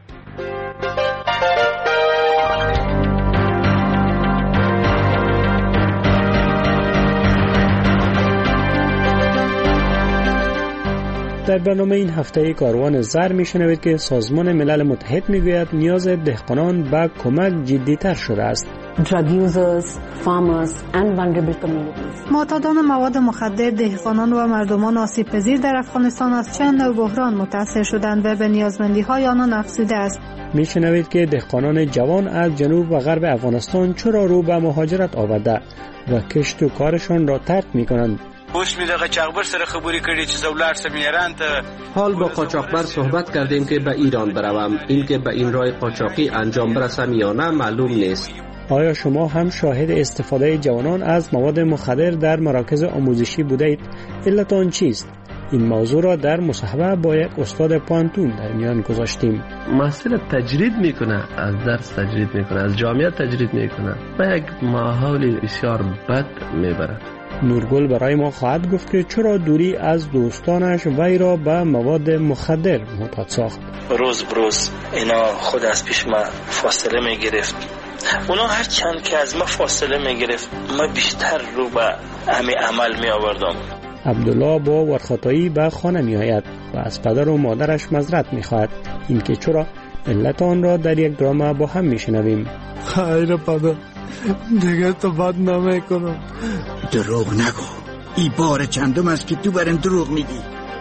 در برنامه این هفته کاروان زهر میشنوید که سازمان ملل متحد میگوید نیاز دهقانان به کمک جدی‌تر شده است. drug users, farmers and vulnerable communities. معتادان مواد مخدر، دهقانان و مردمان آسیب پذیر در افغانستان از چند نوع بحران متاثر شدند و به نیازمندی‌های آنان افزوده است. میشنوید که دهقانان جوان از جنوب و غرب افغانستان چرا رو به مهاجرت آورده و کشت و کارشان را ترک میکنند. اوس می دغه چاغبر سره خبرې کړې چې زولار سم ایران ته. حال با قاچاقبر صحبت کردیم که به ایران بروم. این که به این راه قاچاقی انجام برسم یا نه معلوم نیست. آیا شما هم شاهد استفاده جوانان از مواد مخدر در مراکز آموزشی بودید؟ علت آن چیست؟ این موضوع را در مصاحبه با یک استاد پانتون در میان گذاشتیم. محصول تجرید میکنه، از درس تجرید میکنه، از جامعه تجرید میکنه و یک ماحول بسیار بد میبرد. نورگل برای ما خواهد گفت که چرا دوری از دوستانش وی را به مواد مخدر معتاد ساخت. روز بروز اینا خود از پیش ما فاصله میگرفت. اونا هر چند که از ما فاصله میگرفت ما بیشتر رو به همه عمل می آوردم. عبدالله با ورخطایی به خانه می آید و از پدر و مادرش معذرت می خواهد. این که چرا علت آن را در یک درام با هم می شنویم. خیر پدر، دیگه تو بد نمی کنم. دروغ نگو، ای بار چندم است که تو برم دروغ میگی.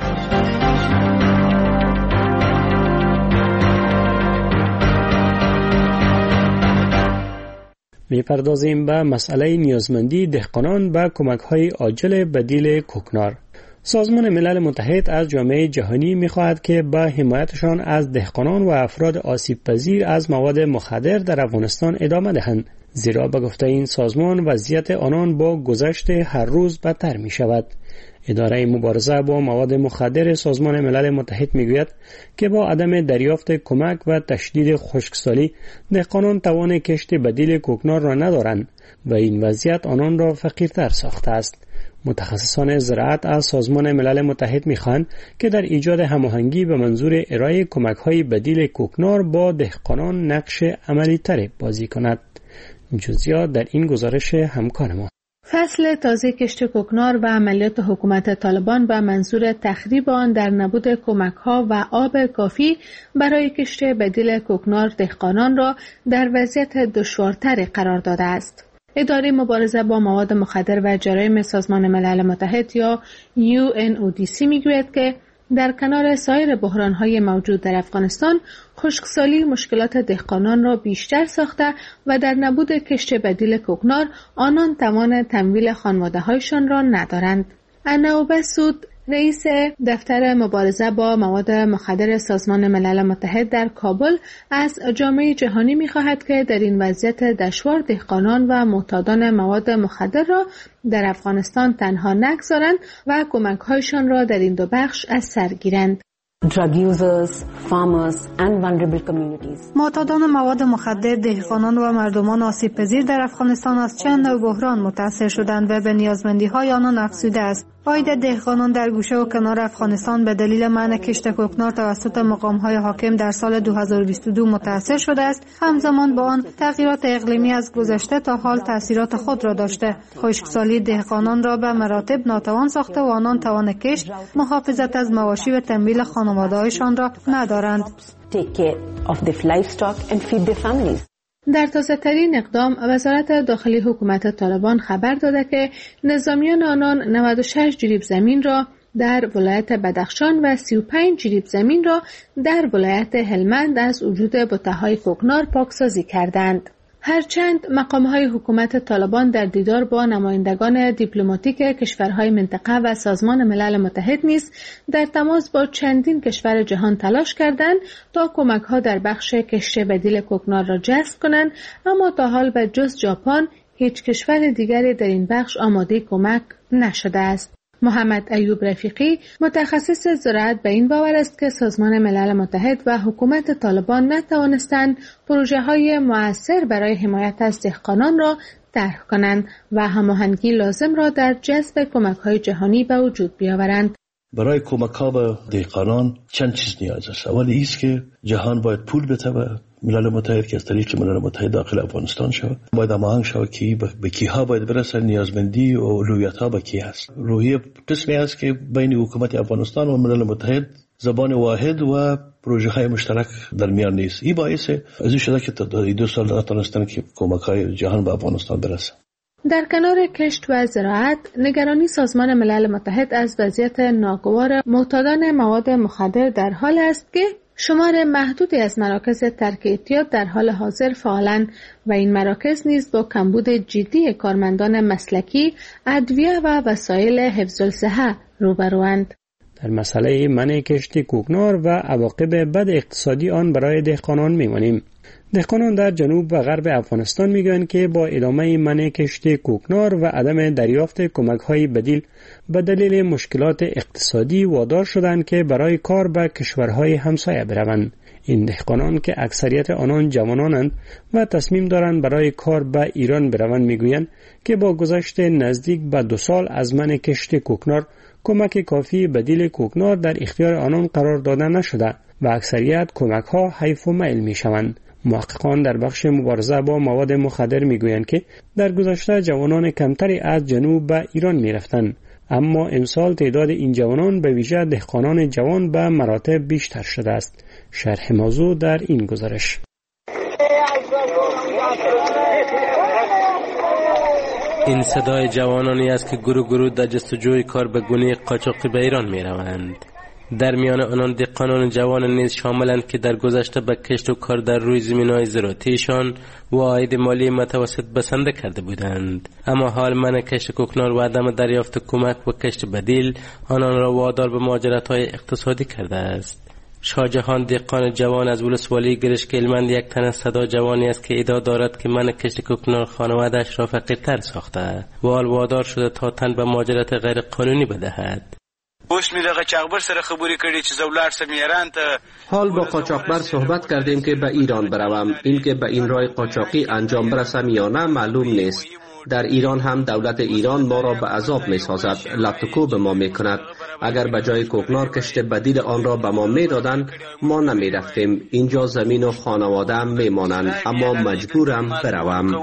میپردازیم به مسئله نیازمندی دهقانان به کمک‌های عاجل بدیل کوکنار. سازمان ملل متحد از جامعه جهانی می‌خواهد که به حمایتشان از دهقانان و افراد آسیب پذیر از مواد مخدر در افغانستان ادامه دهند، زیرا به گفته این سازمان وضعیت آنان با گذشت هر روز بدتر می‌شود. اداره مبارزه با مواد مخدر سازمان ملل متحد میگوید که با عدم دریافت کمک و تشدید خشکسالی دهقانان توان کشت بدیل کوکنار را ندارند و این وضعیت آنان را فقیرتر ساخته است. متخصصان زراعت از سازمان ملل متحد می‌خواهند که در ایجاد هماهنگی به منظور ارائه کمک‌های بدیل کوکنار با دهقانان نقش عملی‌تری بازی کند. جزئیات در این گزارش همکار ما. فصل تازه کشت کوکنار و عملیات حکومت طالبان به منظور تخریب آن در نبود کمک‌ها و آب کافی برای کشت بدیل کوکنار دهقانان را در وضعیت دشوارتری قرار داده است. اداره مبارزه با مواد مخدر و جرایم سازمان ملل متحد یا یو ان او دی سی میگوید که در کنار سایر بحران‌های موجود در افغانستان، خشکسالی مشکلات دهقانان را بیشتر ساخته و در نبود کشت بدیل کوکنار آنان توان تمویل خانواده‌هایشان را ندارند. اناوبه سود، رئیس دفتر مبارزه با مواد مخدر سازمان ملل متحد در کابل از جامعه جهانی می‌خواهد که در این وضعیت دشوار دهقانان و معتادان مواد مخدر را در افغانستان تنها نگذارند و کمک‌هایشان را در این دو بخش از سر گیرند. Drug users, farmers and vulnerable communities. معتادان مواد مخدر، دهقانان و مردمان آسیب پذیر در افغانستان از چند نوع بحران متاثر شدند و به نیازمندی‌های آنان افزوده است. عاید دهقانان در گوشه و کنار افغانستان به دلیل منع کشت کوکنار توسط مقام‌های حاکم در سال دو هزار و بیست و دو متاثر شده است. همزمان با آن تغییرات اقلیمی از گذشته تا حال تأثیرات خود را داشته. خشکسالی دهقانان را به مراتب ناتوان ساخته و آنان توان کشت، محافظت از مواشی و تمویل خانواده‌هایشان را ندارند. Take care of their livestock and feed their families. در تازه‌ترین اقدام، وزارت داخلی حکومت طالبان خبر داده که نظامیان آنان نود و شش جریب زمین را در ولایت بدخشان و سی و پنج جریب زمین را در ولایت هلمند از وجود بته‌های کوکنار پاکسازی کردند. هرچند مقام‌های حکومت طالبان در دیدار با نمایندگان دیپلماتیک کشورهای منطقه و سازمان ملل متحد نیز در تماس با چندین کشور جهان تلاش کردند تا کمک‌ها در بخش کشت بدیل کوکنار را جذب کنند، اما تا حال به جز ژاپن هیچ کشور دیگری در این بخش آماده کمک نشده است. محمد ایوب رفیقی، متخصص زراعت، به این باور است که سازمان ملل متحد و حکومت طالبان نتوانستند پروژه‌های مؤثر برای حمایت از دهقانان را طرح کنند و هماهنگی لازم را در جذب کمک‌های جهانی به وجود بیاورند. برای کمک ها به دهقانان چند چیز نیاز است. اولی است که جهان باید پول بده به ملل متحد که از طریق ملل متحد داخل افغانستان شود. باید هماهنگ شود که به کیها باید برسه، نیازمندی و اولویت ها به کی است. روحیه قسمی است که بین حکومت افغانستان و ملل متحد زبان واحد و پروژه های مشترک در میان نیست. این باعث از این شده که تا دو سال نتونستن که کمک های جهان به افغانستان برسه. در کنار کشت و زراعت، نگرانی سازمان ملل متحد از وضعیت ناگوار معتادان مواد مخدر در حال است که شمار محدودی از مراکز ترک اعتیاد در حال حاضر فعالند و این مراکز نیز با کمبود جدی کارمندان مسلکی، ادویه و وسایل حفظ الصحه روبروند. در مسئله منع کشت کوکنار و عواقب بد اقتصادی آن برای دهقانان می‌مانیم. دهقانان در جنوب و غرب افغانستان میگویند که با اعلام منع کشت کوکنار و عدم دریافت کمک‌های بدیل به دلیل مشکلات اقتصادی وادار شدند که برای کار به کشورهای همسایه بروند. این دهقانان که اکثریت آنان جوانانند و تصمیم دارند برای کار به ایران بروند میگویند که با گذشت نزدیک به دو سال از منع کشت کوکنار کمک کافی بدیل کوکنار در اختیار آنان قرار داده نشده و اکثریت کمک‌ها حیف و میل میشوند. محققان در بخش مبارزه با مواد مخدر میگویند که در گذشته جوانان کمتری از جنوب به ایران میرفتند، اما امسال تعداد این جوانان به ویژه دهقانان جوان به مراتب بیشتر شده است. شرح موضوع در این گزارش. این صدای جوانانی است که گروه گروه در جستجوی کار به گونه قاچاقی به ایران می روند. در میان آنان دهقانان جوان نیز شاملند که در گذشته به کشت و کار در روی زمین‌های زراعتیشان و عاید مالی متوسط بسنده کرده بودند، اما حال منع کشت کوکنار و عدم دریافت کمک و کشت بدیل آنان را وادار به مهاجرت‌های اقتصادی کرده است. شاهجهان دهقان جوان از ولسوالی گرشک هلمند یک تن صدا جوانی است که ادعا دارد که منع کشت کوکنار خانواده‌اش را فقیرتر ساخته و حال وادار شده تا تن به مهاجرت غیر قانونی بدهد. اوس می دغه قاچاقبر سره خبرې کړې چې زولار سم ایران ته حال با قاچاقبر صحبت کردیم که به ایران بروم. این که به این راه قاچاقی انجام برسم یا نه معلوم نیست. در ایران هم دولت ایران ما را به عذاب می سازد، لطکو به ما می کند. اگر به جای کوکنار کشت بدیل آن را به ما می دادن ما نمی رفتیم. اینجا زمین و خانواده هم می مانند، اما مجبورم بروم.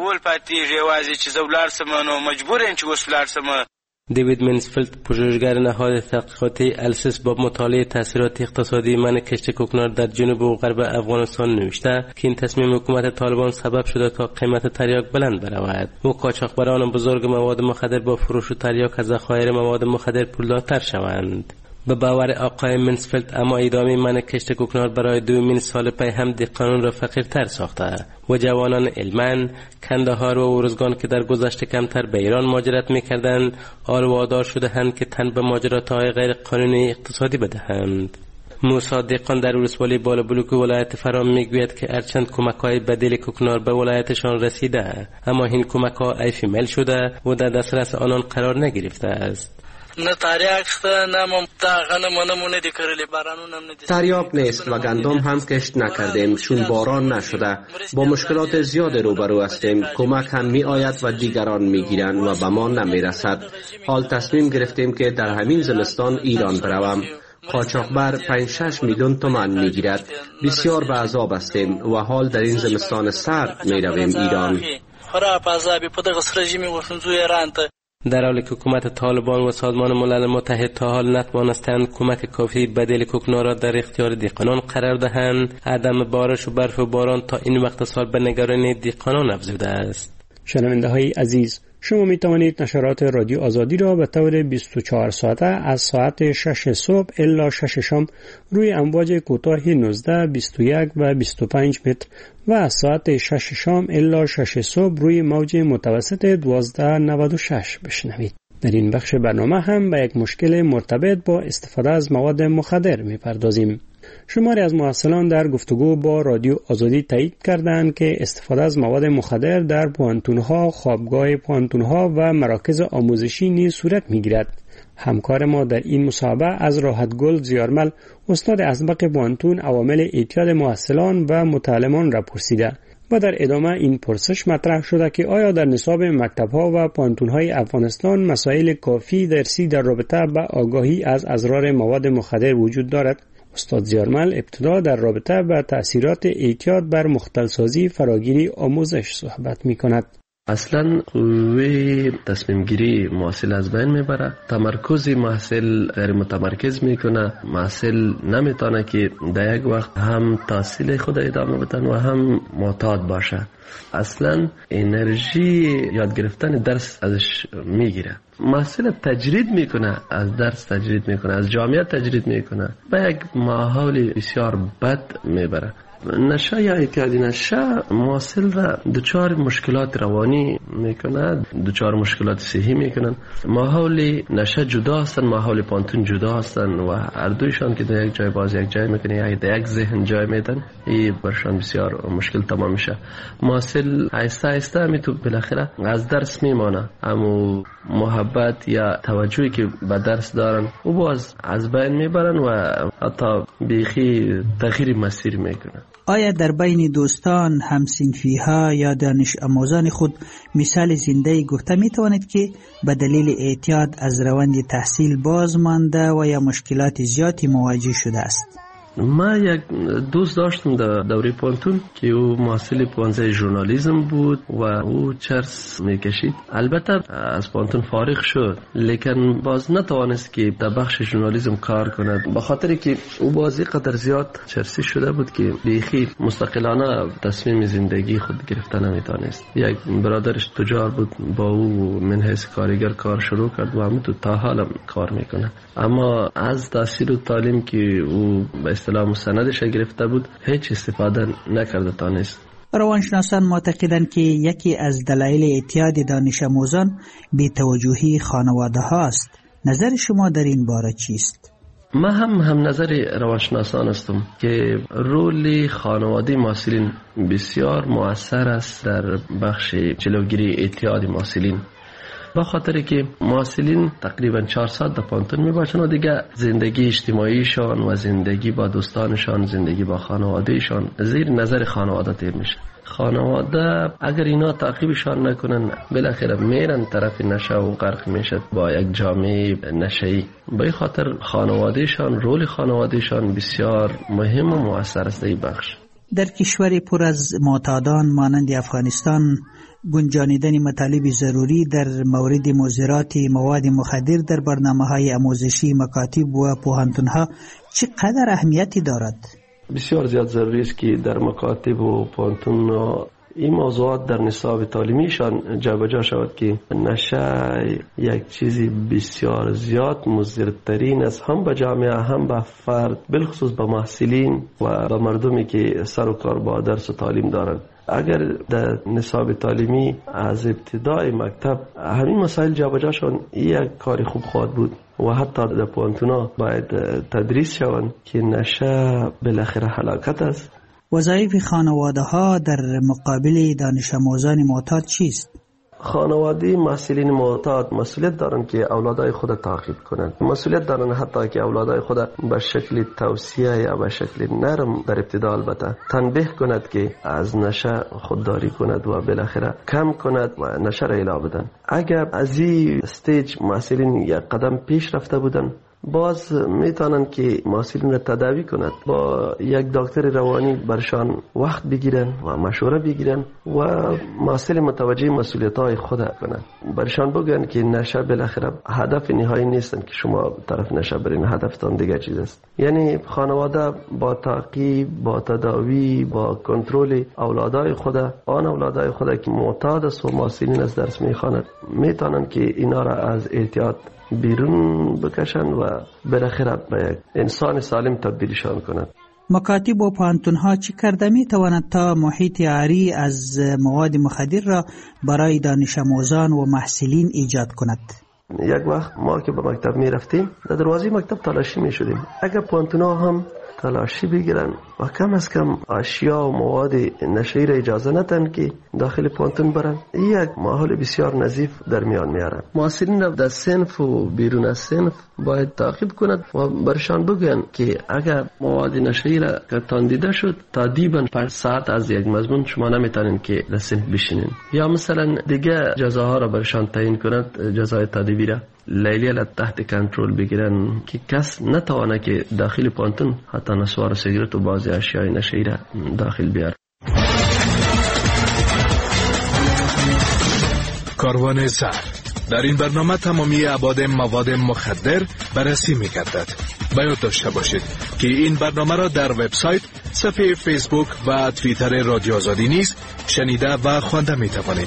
دیوید منسفیلد، پژوهشگر نهاد تحقیقاتی السیس، با مطالعه تاثیرات اقتصادی من کشت کوکنار در جنوب و غرب افغانستان نوشته که این تصمیم حکومت طالبان سبب شده تا قیمت تریاک بلند برود و قاچاقبران بزرگ مواد مخدر با فروش تریاک از ذخایر مواد مخدر پولدارتر شوند. به باور آقای منسفیلد، اما ادامه من کشت کوکنار برای دومین سال پی هم دهقانان را فقیرتر ساخته و جوانان علمن، کندهار و ارزگان که در گذشته کمتر به ایران مهاجرت می‌کردند، حال وادار شده‌اند که تن به ماجراهای غیر قانونی اقتصادی بدهند. موسی دهقان در ولسوالی بالابلوک ولایت فرام میگوید که هرچند کمک‌های بدیل کوکنار به ولایتشان رسیده، اما این کمک‌ها ایفیمل شده و در دسترس آنان قرار نگرفته است. نه تریاک شته، نه ممتاقه، نه منمونه دی کرلی، بارانون هم ندیست. تریاک نیست و گندم هم کشت نکردیم چون باران نشده. با مشکلات زیاد روبرو هستیم. کمک هم می آید و دیگران می گیرند و به ما نمی رسد. حال تصمیم گرفتیم که در همین زمستان ایران بروم. قاچاقبر پنج شش میلیون تومان می گیرد. بسیار به عذاب هستیم و حال در این زمستان سرد می رویم ایران. خراب عذابی پدغ رژیمی وفنزوی رانت. در حالی که حکومت طالبان و سازمان ملل متحد تا حال نتوانستند کمک کافی بدیل کوکنار را در اختیار دهقانان قرار دهند، عدم بارش و برف و باران تا این وقت سال به نگرانی دهقانان افزوده است. شنونده های عزیز، شما می توانید نشرات رادیو آزادی را به طور بیست و چهار ساعته از ساعت شش صبح الی شش شام روی امواج کوتاه نوزده، بیست و یک و بیست و پنج متر و از ساعت شش شام الی شش صبح روی موج متوسط دوازده نود و شش بشنوید. در این بخش برنامه هم به یک مشکل مرتبط با استفاده از مواد مخدر می پردازیم. شماری از محصلان در گفتگو با رادیو آزادی تایید کردند که استفاده از مواد مخدر در پوانتون‌ها، خوابگاه پوانتون‌ها و مراکز آموزشی نیز صورت می‌گیرد. همکار ما در این مصاحبه از راحتگل زیارمل، استاد اسبق پوانتون، عوامل اعتیاد محصلان و متعلمان را پرسیده و در ادامه این پرسش مطرح شده که آیا در نصاب مکتب‌ها و پوانتون‌های افغانستان مسائل کافی درسی در رابطه با آگاهی از اضرار مواد مخدر وجود دارد؟ استاد زیارمل ابتدا در رابطه با تأثیرات اعتیاد بر مختلسازی فراگیری آموزش صحبت می کند. اصلا قوه تصمیم گیری محصل از بین میبره، تمرکز محصل غیر متمرکز میکنه، محصل نمیتونه که در یک وقت هم تحصیل خود ادامه بدن و هم معتاد باشه. اصلا انرژی یاد گرفتن درس ازش میگیره. محصل تجرید میکنه، از درس تجرید میکنه، از جامعه تجرید میکنه، به یک ماحول بسیار بد میبره. نشه یا اعتیادی نشه محصل را دچار مشکلات روانی میکنه، دچار مشکلات صحی میکنن. ماحول نشه جدا هستن، ماحول پانتون جدا هستن و هر دویشان که در یک جای باز یک جای میکنه یا در یک ذهن جای میدن، این برشان بسیار مشکل تمام میشه. محصل آهسته آهسته میتو بالاخره از درس میمانه، اما محبت یا توجهی که به درس دارن و باز از بین میبرن و حتی بیخی تغییر مسیر میکنن. آیا در بین دوستان، همسنفی ها یا دانش آموزان خود مثال زنده گفته می توانید که به دلیل اعتیاد از روند تحصیل باز مانده و یا مشکلات زیادی مواجه شده است؟ ما یک دوست داشتم در دوره پانتون که او محصل پانزه ژورنالیسم بود و او چرس میکشید. البته از پانتون فارغ شد، لیکن باز نتوانست که در بخش ژورنالیسم کار کند، به خاطر که او بازی قدر زیاد چرسی شده بود که بیخی مستقلانه تصمیم زندگی خود گرفتن نمیتونست. یک برادرش تجار بود، با او من حیث کارگر کار شروع کرد و همین تا حالا کار میکنه. اما از تحصیل و تعلیم که او به اصطلاح مستندش گرفته بود هیچ استفاده نکرده تانست. روانشناسان معتقدند که یکی از دلایل اعتیاد دانش آموزان بی‌توجهی خانواده هاست. نظر شما در این باره چیست؟ ما هم هم نظر روانشناسان هستم که رول خانواده محصلین بسیار مؤثر است در بخش جلوگیری اعتیاد محصلین. به خاطر که محصلین تقریبا چهار ساعت در پانتون می باشن و دیگه زندگی اجتماعیشان و زندگی با دوستانشان، زندگی با خانوادهشان زیر نظر خانواده تیر میشه. خانواده اگر اینا تعقیبشان نکنن بالاخره میرن طرف نشه و غرق میشه با یک جامعه نشه‌ای. به خاطر خانوادهشان، رول خانوادهشان بسیار مهم و مؤثر است در بخش. در کشوری پر از معتادان مانند افغانستان گنجانیدن مطالب ضروری در مورد مضرات مواد مخدر در برنامه‌های آموزشی مکاتب و پوهنتون‌ها چقدر اهمیتی دارد؟ بسیار زیاد ضروری است که در مکاتب و پوهنتون این موضوعات در نصاب تعلیمیشان جابجا شود که نشه یک چیزی بسیار زیاد مضرترین است، هم به جامعه هم به فرد، بالخصوص به محصلین و به مردمی که سر و کار با درس و تعلیم دارند. اگر در نصاب تعلیمی از ابتدای مکتب همین مسائل جابجا شوند یک کاری خوب خواهد بود و حتی در پوهنتون‌ها باید تدریس شوند که نشه بالاخره هلاکت است. وظایف خانواده ها در مقابل دانش آموزان معتاد چیست؟ خانواده محصلین معتاد مسئولیت دارند که اولادای خود تعقیب کنند. مسئولیت دارند حتی که اولادای خود به شکل توصیه یا به شکل نرم در ابتدا البته تنبیه کند که از نشه خودداری کند و بالاخره کم کند و نشه را اله بدن. اگر از این استیج محصلین یک قدم پیش رفته بودند باز میتونن که محصلین را تداوی کند، با یک دکتر روانی برشان وقت بگیرن و مشوره بگیرن و محصل متوجه مسئولیت های خود کنند. برشان بگن که نشه بالاخره هدف نهایی نیستن که شما طرف نشه برین، هدفتان دیگه چیز است. یعنی خانواده با تعقیب، با تداوی، با کنترل اولادای خود، آن اولادای خود که معتاد است و محصلین از درس میخواند، میتونن که اینا را از اعتیاد بیرون بکشن و بالاخره به یک انسان سالم تبدیلشان کنند. مکاتب و پوهنتون‌ها چی کرده می تواند تا محیط عاری از مواد مخدر را برای دانش آموزان و محصلین ایجاد کند؟ یک وقت ما که به مکتب می رفتیم در دروازه مکتب تلاشی می شدیم. اگر پوهنتون‌ها هم تلاشی بگیرن و کم از کم اشیا و مواد نشه‌ای را اجازه ندن که داخل پوهنتون برن، یک ماحول بسیار نظیف در میان میارن. محصلین را در صنف و بیرون از صنف باید تعقیب کند و برشان بگوین که اگر مواد نشه‌ای را که تاندیده شد تادیباً پنج ساعت از یک مضمون شما نمیتونین که در صنف بشینین، یا مثلا دیگه جزاها را برشان تعیین کند، جزای تادیبی را لیلی را تحت کنترل بگیرن که کس نتوانه که داخل پانتون حتی نسوار و سیگرت و بعضی اشیای نشه‌ای را داخل بیار. کاروان زهر در این برنامه تمامی ابعاد مواد مخدر بررسی می‌گردد. باید داشته باشید که این برنامه را در وبسایت، صفحه فیسبوک و توییتر رادیو آزادی نیز شنیده و خوانده می‌توانید.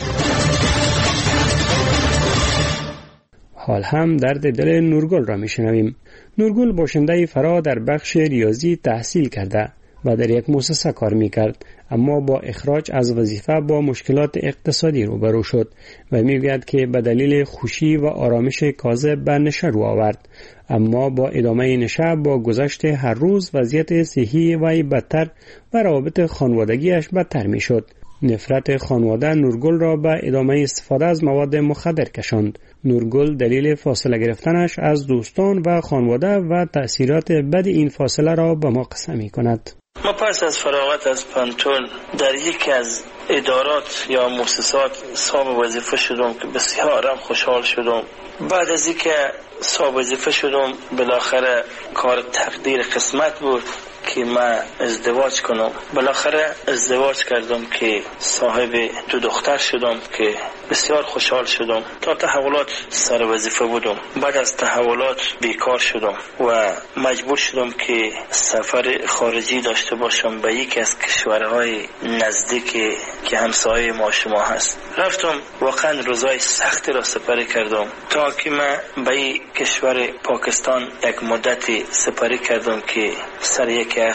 حال هم درد دل نورگل را میشنویم. نورگل باشنده فرا در بخش ریاضی تحصیل کرده و در یک مؤسسه کار میکرد، اما با اخراج از وظیفه با مشکلات اقتصادی روبرو شد و میگوید که به دلیل خوشی و آرامش کاذب به نشه رو آورد، اما با ادامه نشه با گذشت هر روز وضعیت صحی وی بدتر و روابط خانوادگیش بدتر میشد. نفرت خانواده نورگل را به ادامه استفاده از مواد مخدر کشاند. نورگل دلیل فاصله گرفتنش از دوستان و خانواده و تأثیرات بد این فاصله را به ما قسم می کند. ما پس از فراغت از پانتون در یکی از ادارات یا مؤسسات صاحب وظیفه شدم که بسیارم خوشحال شدم. بعد از اینکه صاحب وظیفه شدم بالاخره کار تقدیر قسمت بود که من ازدواج کنم. بالاخره ازدواج کردم که صاحب دو دختر شدم که بسیار خوشحال شدم. تا تحولات سر وظیفه بودم، بعد از تحولات بیکار شدم و مجبور شدم که سفر خارجی داشته باشم به یکی از کشورهای نزدیک که همسایه ما شما هست. رفتم، واقعا روزای سختی را سپری کردم تا که من به کشور پاکستان یک مدتی سپری کردم که سر یکی از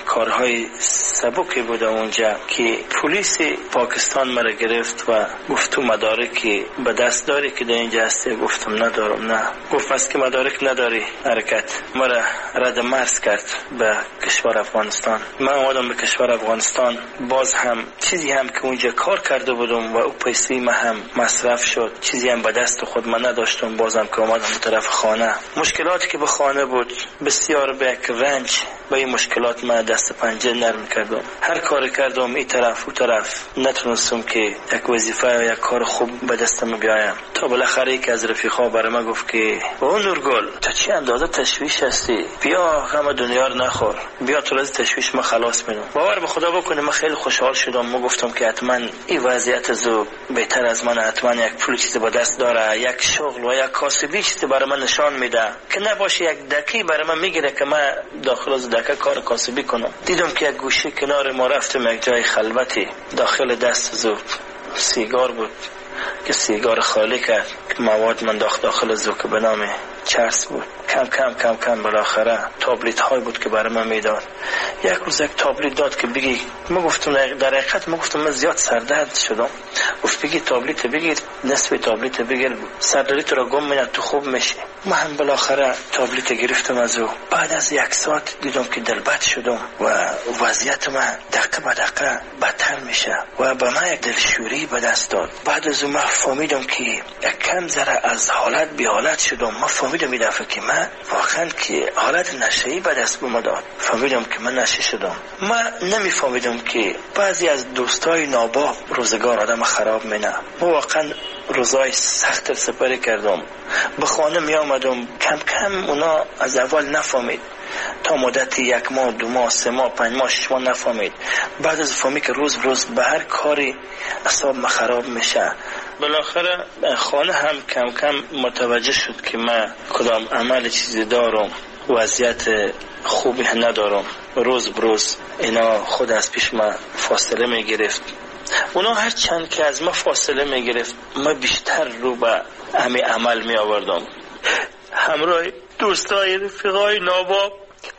کارهای سبکی بود اونجا که پلیس پاکستان مرا گرفت و گفت تو مدارکی به دست داری که در اینجا هستی؟ گفتم ندارم. نه. گفت پس که مدارک نداری حرکت. مرا رد مرز کرد به کشور افغانستان. من آمدم به کشور افغانستان، باز هم چیزی هم که اونجا کار کرده بودم و او پیسه من هم مصرف شد، چیزی هم به دست خود من نداشتم. بازم که آمدم به طرف خانه، مشکلاتی که به خانه بود بسیار به یک رنج با این مشکلات من دست پنجه نرم کردم. هر کاری کردم این طرف و طرف نتونستم که یک وظیفه یا یک کار خوب به دستم بیایم. تا بالاخره یک از رفیقا برای من گفت که او نورگل تو چی اندازه تشویش هستی، بیا غم دنیا رو نخور، بیا تو از تشویش ما خلاص میدم. باور به خدا بکنه من خیلی خوشحال شدم. ما گفتم که حتما این وضعیت زو بهتر از من، حتما یک پول چیزی با دست داره، یک شغل و یک کاسبی چیزی برای من نشان میده که نباشه یک دکی برای من میگیره که من داخل از دکه کار کاسبی کنم. دیدم که یک گوشه کنار ما رفتم یک جای خلوتی، داخل دست زو سیگار بود که سیگار خالی کرد که مواد من داخل داخل زو که به نام چرس بود. کم کم کم کم بالاخره تابلت های بود که برای من میداد. یک روز یک تابلت داد که بگی. ما گفتم در حقیقت ما گفتم من زیاد سردرد شدم. گفت بگی تابلت بگیر، نصف تابلت بگیر، سردردت رو گم میاد تو خوب میشه. ما هم بالاخره تابلت گرفتم از او. بعد از یک ساعت دیدم که دلبد شدم و وضعیت من دقیقه به دقیقه بدتر میشه و به من یک دلشوری به دست داد. بعد از اون من فهمیدم که یک کم ذره از حالت بی حالت شدم. من فهمیدم این دفعه که من واقعا که حالت نشه‌ای به دست بم داد. فهمیدم که من نشه شدم. من نمیفهمیدم که بعضی از دوستای ناباب روزگار آدم خراب مینه. من واقعا روزای سخت سپری کردم. به خانه می آمدم، کم کم اونا از اول نفهمید، تا مدت یک ماه دو ماه سه ماه پنج ماه شش ماه نفهمید. بعد از فهمید که روز روز به هر کاری اعصاب من خراب میشه. بالاخره خانه هم کم کم متوجه شد که من کدام عمل چیزی دارم، وضعیت خوبی ندارم. روز بروز اینا خود از پیش من فاصله می گرفت. اونا هر چند که از ما فاصله می گرفت من بیشتر رو به همی عمل می آوردم. همراه دوستای رفیقای ناباب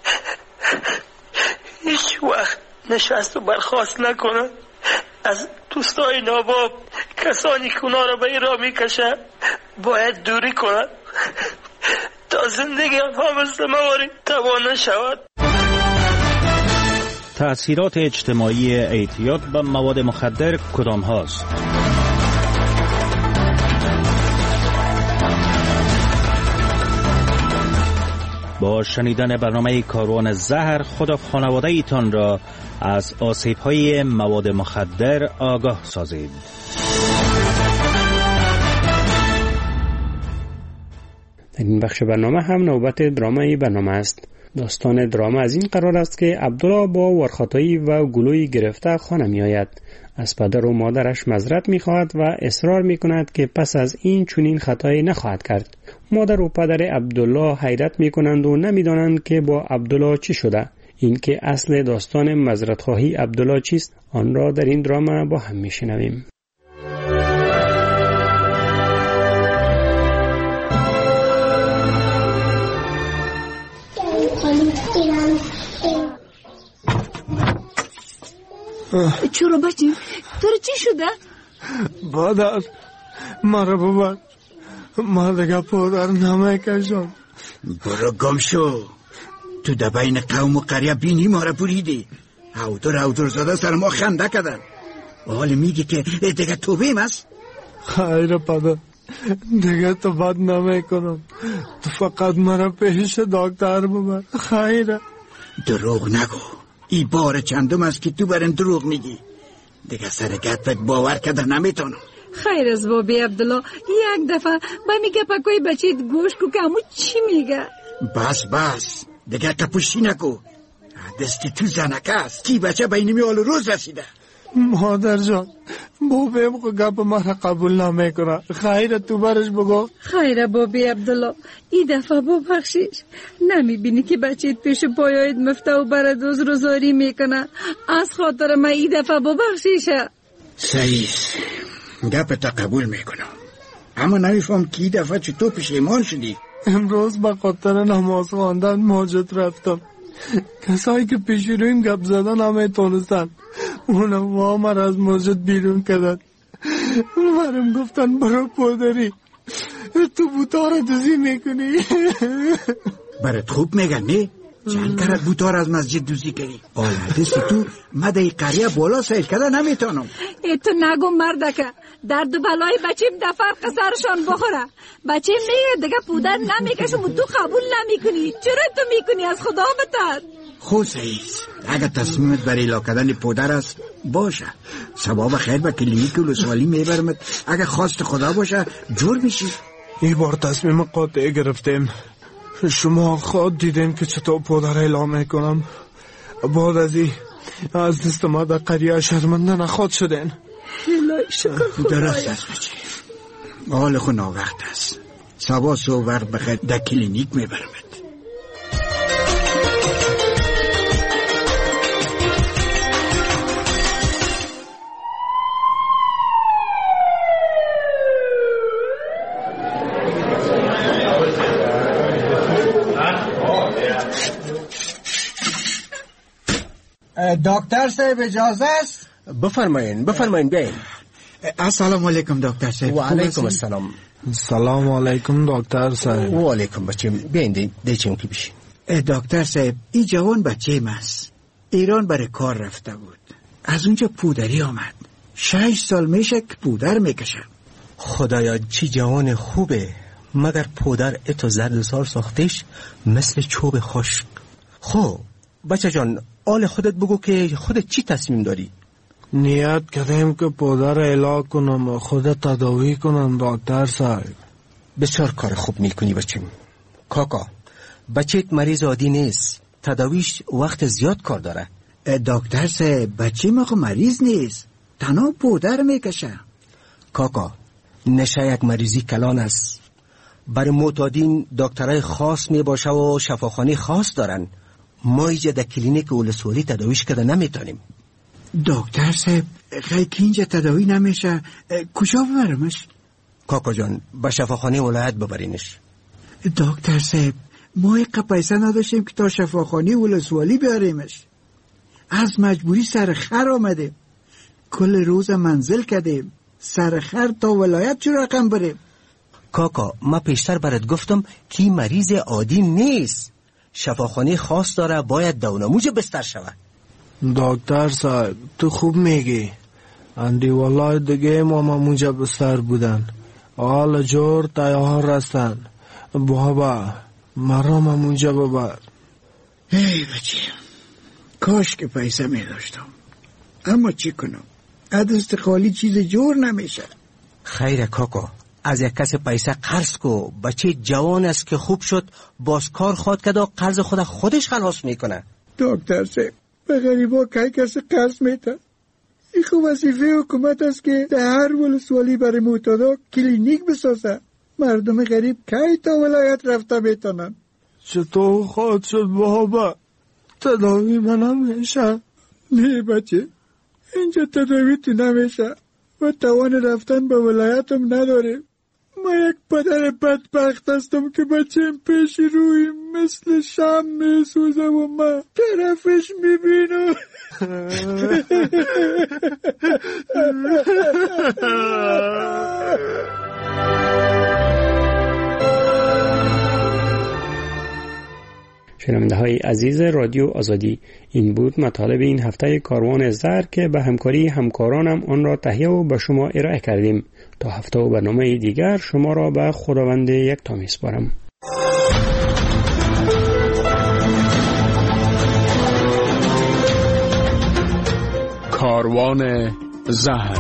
هیچ وقت نشست و برخاست نکنن. از دوستای ناباب کسانی که اونا را به این راه می کشن باید دوری کنن تا زندگی هم مثل مواری تباه نشود. تأثیرات اجتماعی اعتیاد به مواد مخدر کدام هاست؟ با شنیدن برنامه کاروان زهر خود و خانواده ایتان را از آسیب‌های مواد مخدر آگاه سازید. در این بخش برنامه هم نوبت درامای برنامه است. داستان دراما از این قرار است که عبدالله با ورخاتایی و گلوی گرفته خانه می آید. از پدر و مادرش معذرت می خواهد و اصرار می کند که پس از این چنین خطایی نخواهد کرد. مادر و پدر عبدالله حیرت می کنند و نمی دانند که با عبدالله چی شده. این که اصل داستان معذرت خواهی عبدالله چیست، آن را در این دراما با هم می شنویم. چرا بچه؟ تو رو چی شده؟ بادر مرا ببر، ما دیگه پودر نمیکشم. برو گم شو. تو در بین قوم و قریه بینی ما را بریدی. هودر هودر زده سر ما خنده کردن. حالا میگی که دیگه توبیم است؟ خیر پدر، دیگه تو بد نمیکنم. تو فقط مرا پیش دکتر ببر. خیره. دروغ نگو. ای بار چندم است که تو برم دروغ میگی. دیگه سر گتت باور کده نمیتونم. خیر از بابی عبدالله، یک دفعه با میگه پاکوی بچید گوش کو که همو چی میگه. بس بس دیگه کپوشی نکو. دستی تو زنکه است. کی بچه بینی آل روز رسیده. مادر جان بابیم خو گپ مرا قبول نمیکنه. خیر تو برش بگو. خیر بابی عبدالله، ای دفعه ببخشیش. نمیبینی که بچه پیش پایایت مفته و بردوز روزاری میکنه. از خاطر من ای دفعه ببخشیشه. صحیح، گپ تا قبول میکنم، اما نمیفهم که ای دفعه چطور پشیمان شدی. امروز به خاطر نماز خواندن مسجد رفتم. کسایی که پیش رویم گپ زدن همه تونستن. اونم وامر از مسجد بیرون کردن. منم گفتن برو پودری، تو بوتا را دوزی میکنی. برات خوب میگن نه؟ چند کرد بوتا را از مسجد دوزی کردی؟ آلده سی تو مده قریه بالا سیل کرده نمیتونم. ای تو نگو مردکه، درد و بلای بچیم دفرق سرشان بخوره. بچیم میگه دیگه پودر نمیکشم و تو قبول نمیکنی. چرا تو میکنی؟ از خدا بتر. خود سعیز، اگر تصمیمت برای لا کردن پودر است باشه، ثواب خیر به کلینیک ولسوالی میبرمت. اگر خواست خدا باشه جور میشی. این بار تصمیم قاطع گرفتیم. شما خود دیدین که چطور پودر اعلام میکنم. بعد از این از دست ما در قریه شرمنده نخواد شدین. الهی شکر خدایا. درست است بچه، حال خود ناوقت است. سبا سو وقت بخیر در کلینیک میبرمت. دکتر صاحب اجازه است؟ بفرمایین بفرمایین بیاین. السلام علیکم دکتر صاحب. و علیکم السلام. سلام علیکم دکتر صاحب. و علیکم بچیم، بیاین دیچیم که بشین. دکتر صاحب این جوان بچه ماست. ایران برای کار رفته بود، از اونجا پودری آمد. شش سال میشه که پودر میکشه. خدایا چی جوان خوبه، مگر پودر اتو زرد سال ساختش مثل چوب خشک. خب بچه جان، آل خودت بگو که خودت چی تصمیم داری؟ نیت کردیم که پودر علاج کنم و خودت تداوی کنم دکتر صاحب. بسیار کار خوب میکنی بچیم. کاکا بچهت مریض عادی نیست، تداویش وقت زیاد کار داره. دکتر صاحب بچه ما خو مریض نیست، تنها پودر میکشه. کاکا نشه یک مریضی کلان است. برای معتادین دکترای خاص میباشه و شفاخانه خاص دارن. ما اینجا در کلینیک ولسوالی تداویش کرده نمیتونیم. دکتر صاحب خیلی که اینجا تداوی نمیشه، کجا ببرمش؟ کاکا جان به شفاخانه ولایت ببرینش. دکتر صاحب ما یک پیسه نداشتیم که تا شفاخانه ولسوالی بیاریمش. از مجبوری سر خر آمدیم، کل روز منزل کردیم، سر خر تا ولایت چه رقم بریم. کاکا ما پیشتر برات گفتم که مریض عادی نیست، شفاخانه خاص داره، باید دونموج بستر شود. دکتر صاحب تو خوب میگی. اندی والله دیگه ما مونجا بستر بودن، حال جور تیار هستن. بابا مرا مونجا ببر. ای بچه کاش که پیسه می داشتم، اما چی کنم، دست خالی چیز جور نمیشه. خیر کاکا، از یک کس پیسه قرض کو. بچه جوان است که خوب شد باز کار خواد کرد و قرض خود خودش خلاص میکنه. دکتر صاحب به غریبا کی کسی قرض میده؟ این خوب وظیفه حکومت است که در هر ولسوالی برای معتادا کلینیک بسازه. مردم غریب کی تا ولایت رفته میتونن؟ چطور خواهد شد بابا؟ تداوی من نمیشه. نه بچه اینجا تداوی تو نمیشه و توان رفتن به ولایتم نداریم. ما یک پدر بدبخت هستم که بچه‌م پیش روی مثل شم میسوزه و من طرفش میبینم. شنونده های عزیز رادیو آزادی، این بود مطالب این هفته کاروان زهر که به همکاری همکارانم آن را تهیه و به شما ارائه کردیم. تا هفته و برنامه دیگر شما را به خداوند یکتا میسپارم. کاروان زهر.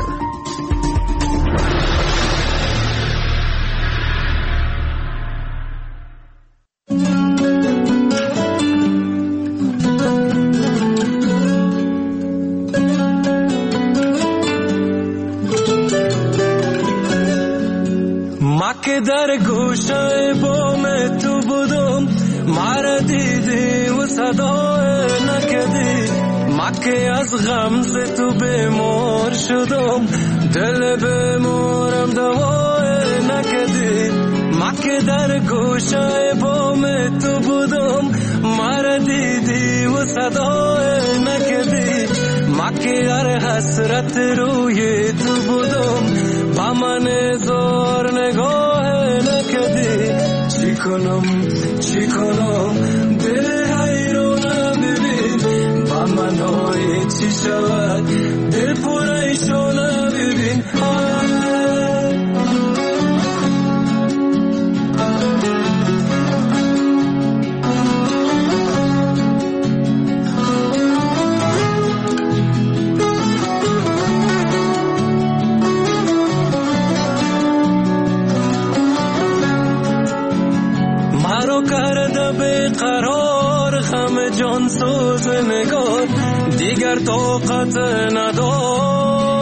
که در گوشه بام تو بودم، مرا دیدی و صدا نکردی. مکه از غمز تو بیمار شدم، دل بیمارم دوا نکردی. مکه در گوشه بام تو بودم، مرا دیدی و صدا نکردی مکه هر حسرت روی تو بودم با من زار نگاه نکردی چی کنم چی کنم دل حیرانه ببین با من های چی شود دل پریشانه ببین قرار خم جان سوز نگار دیگر طاقت ندارم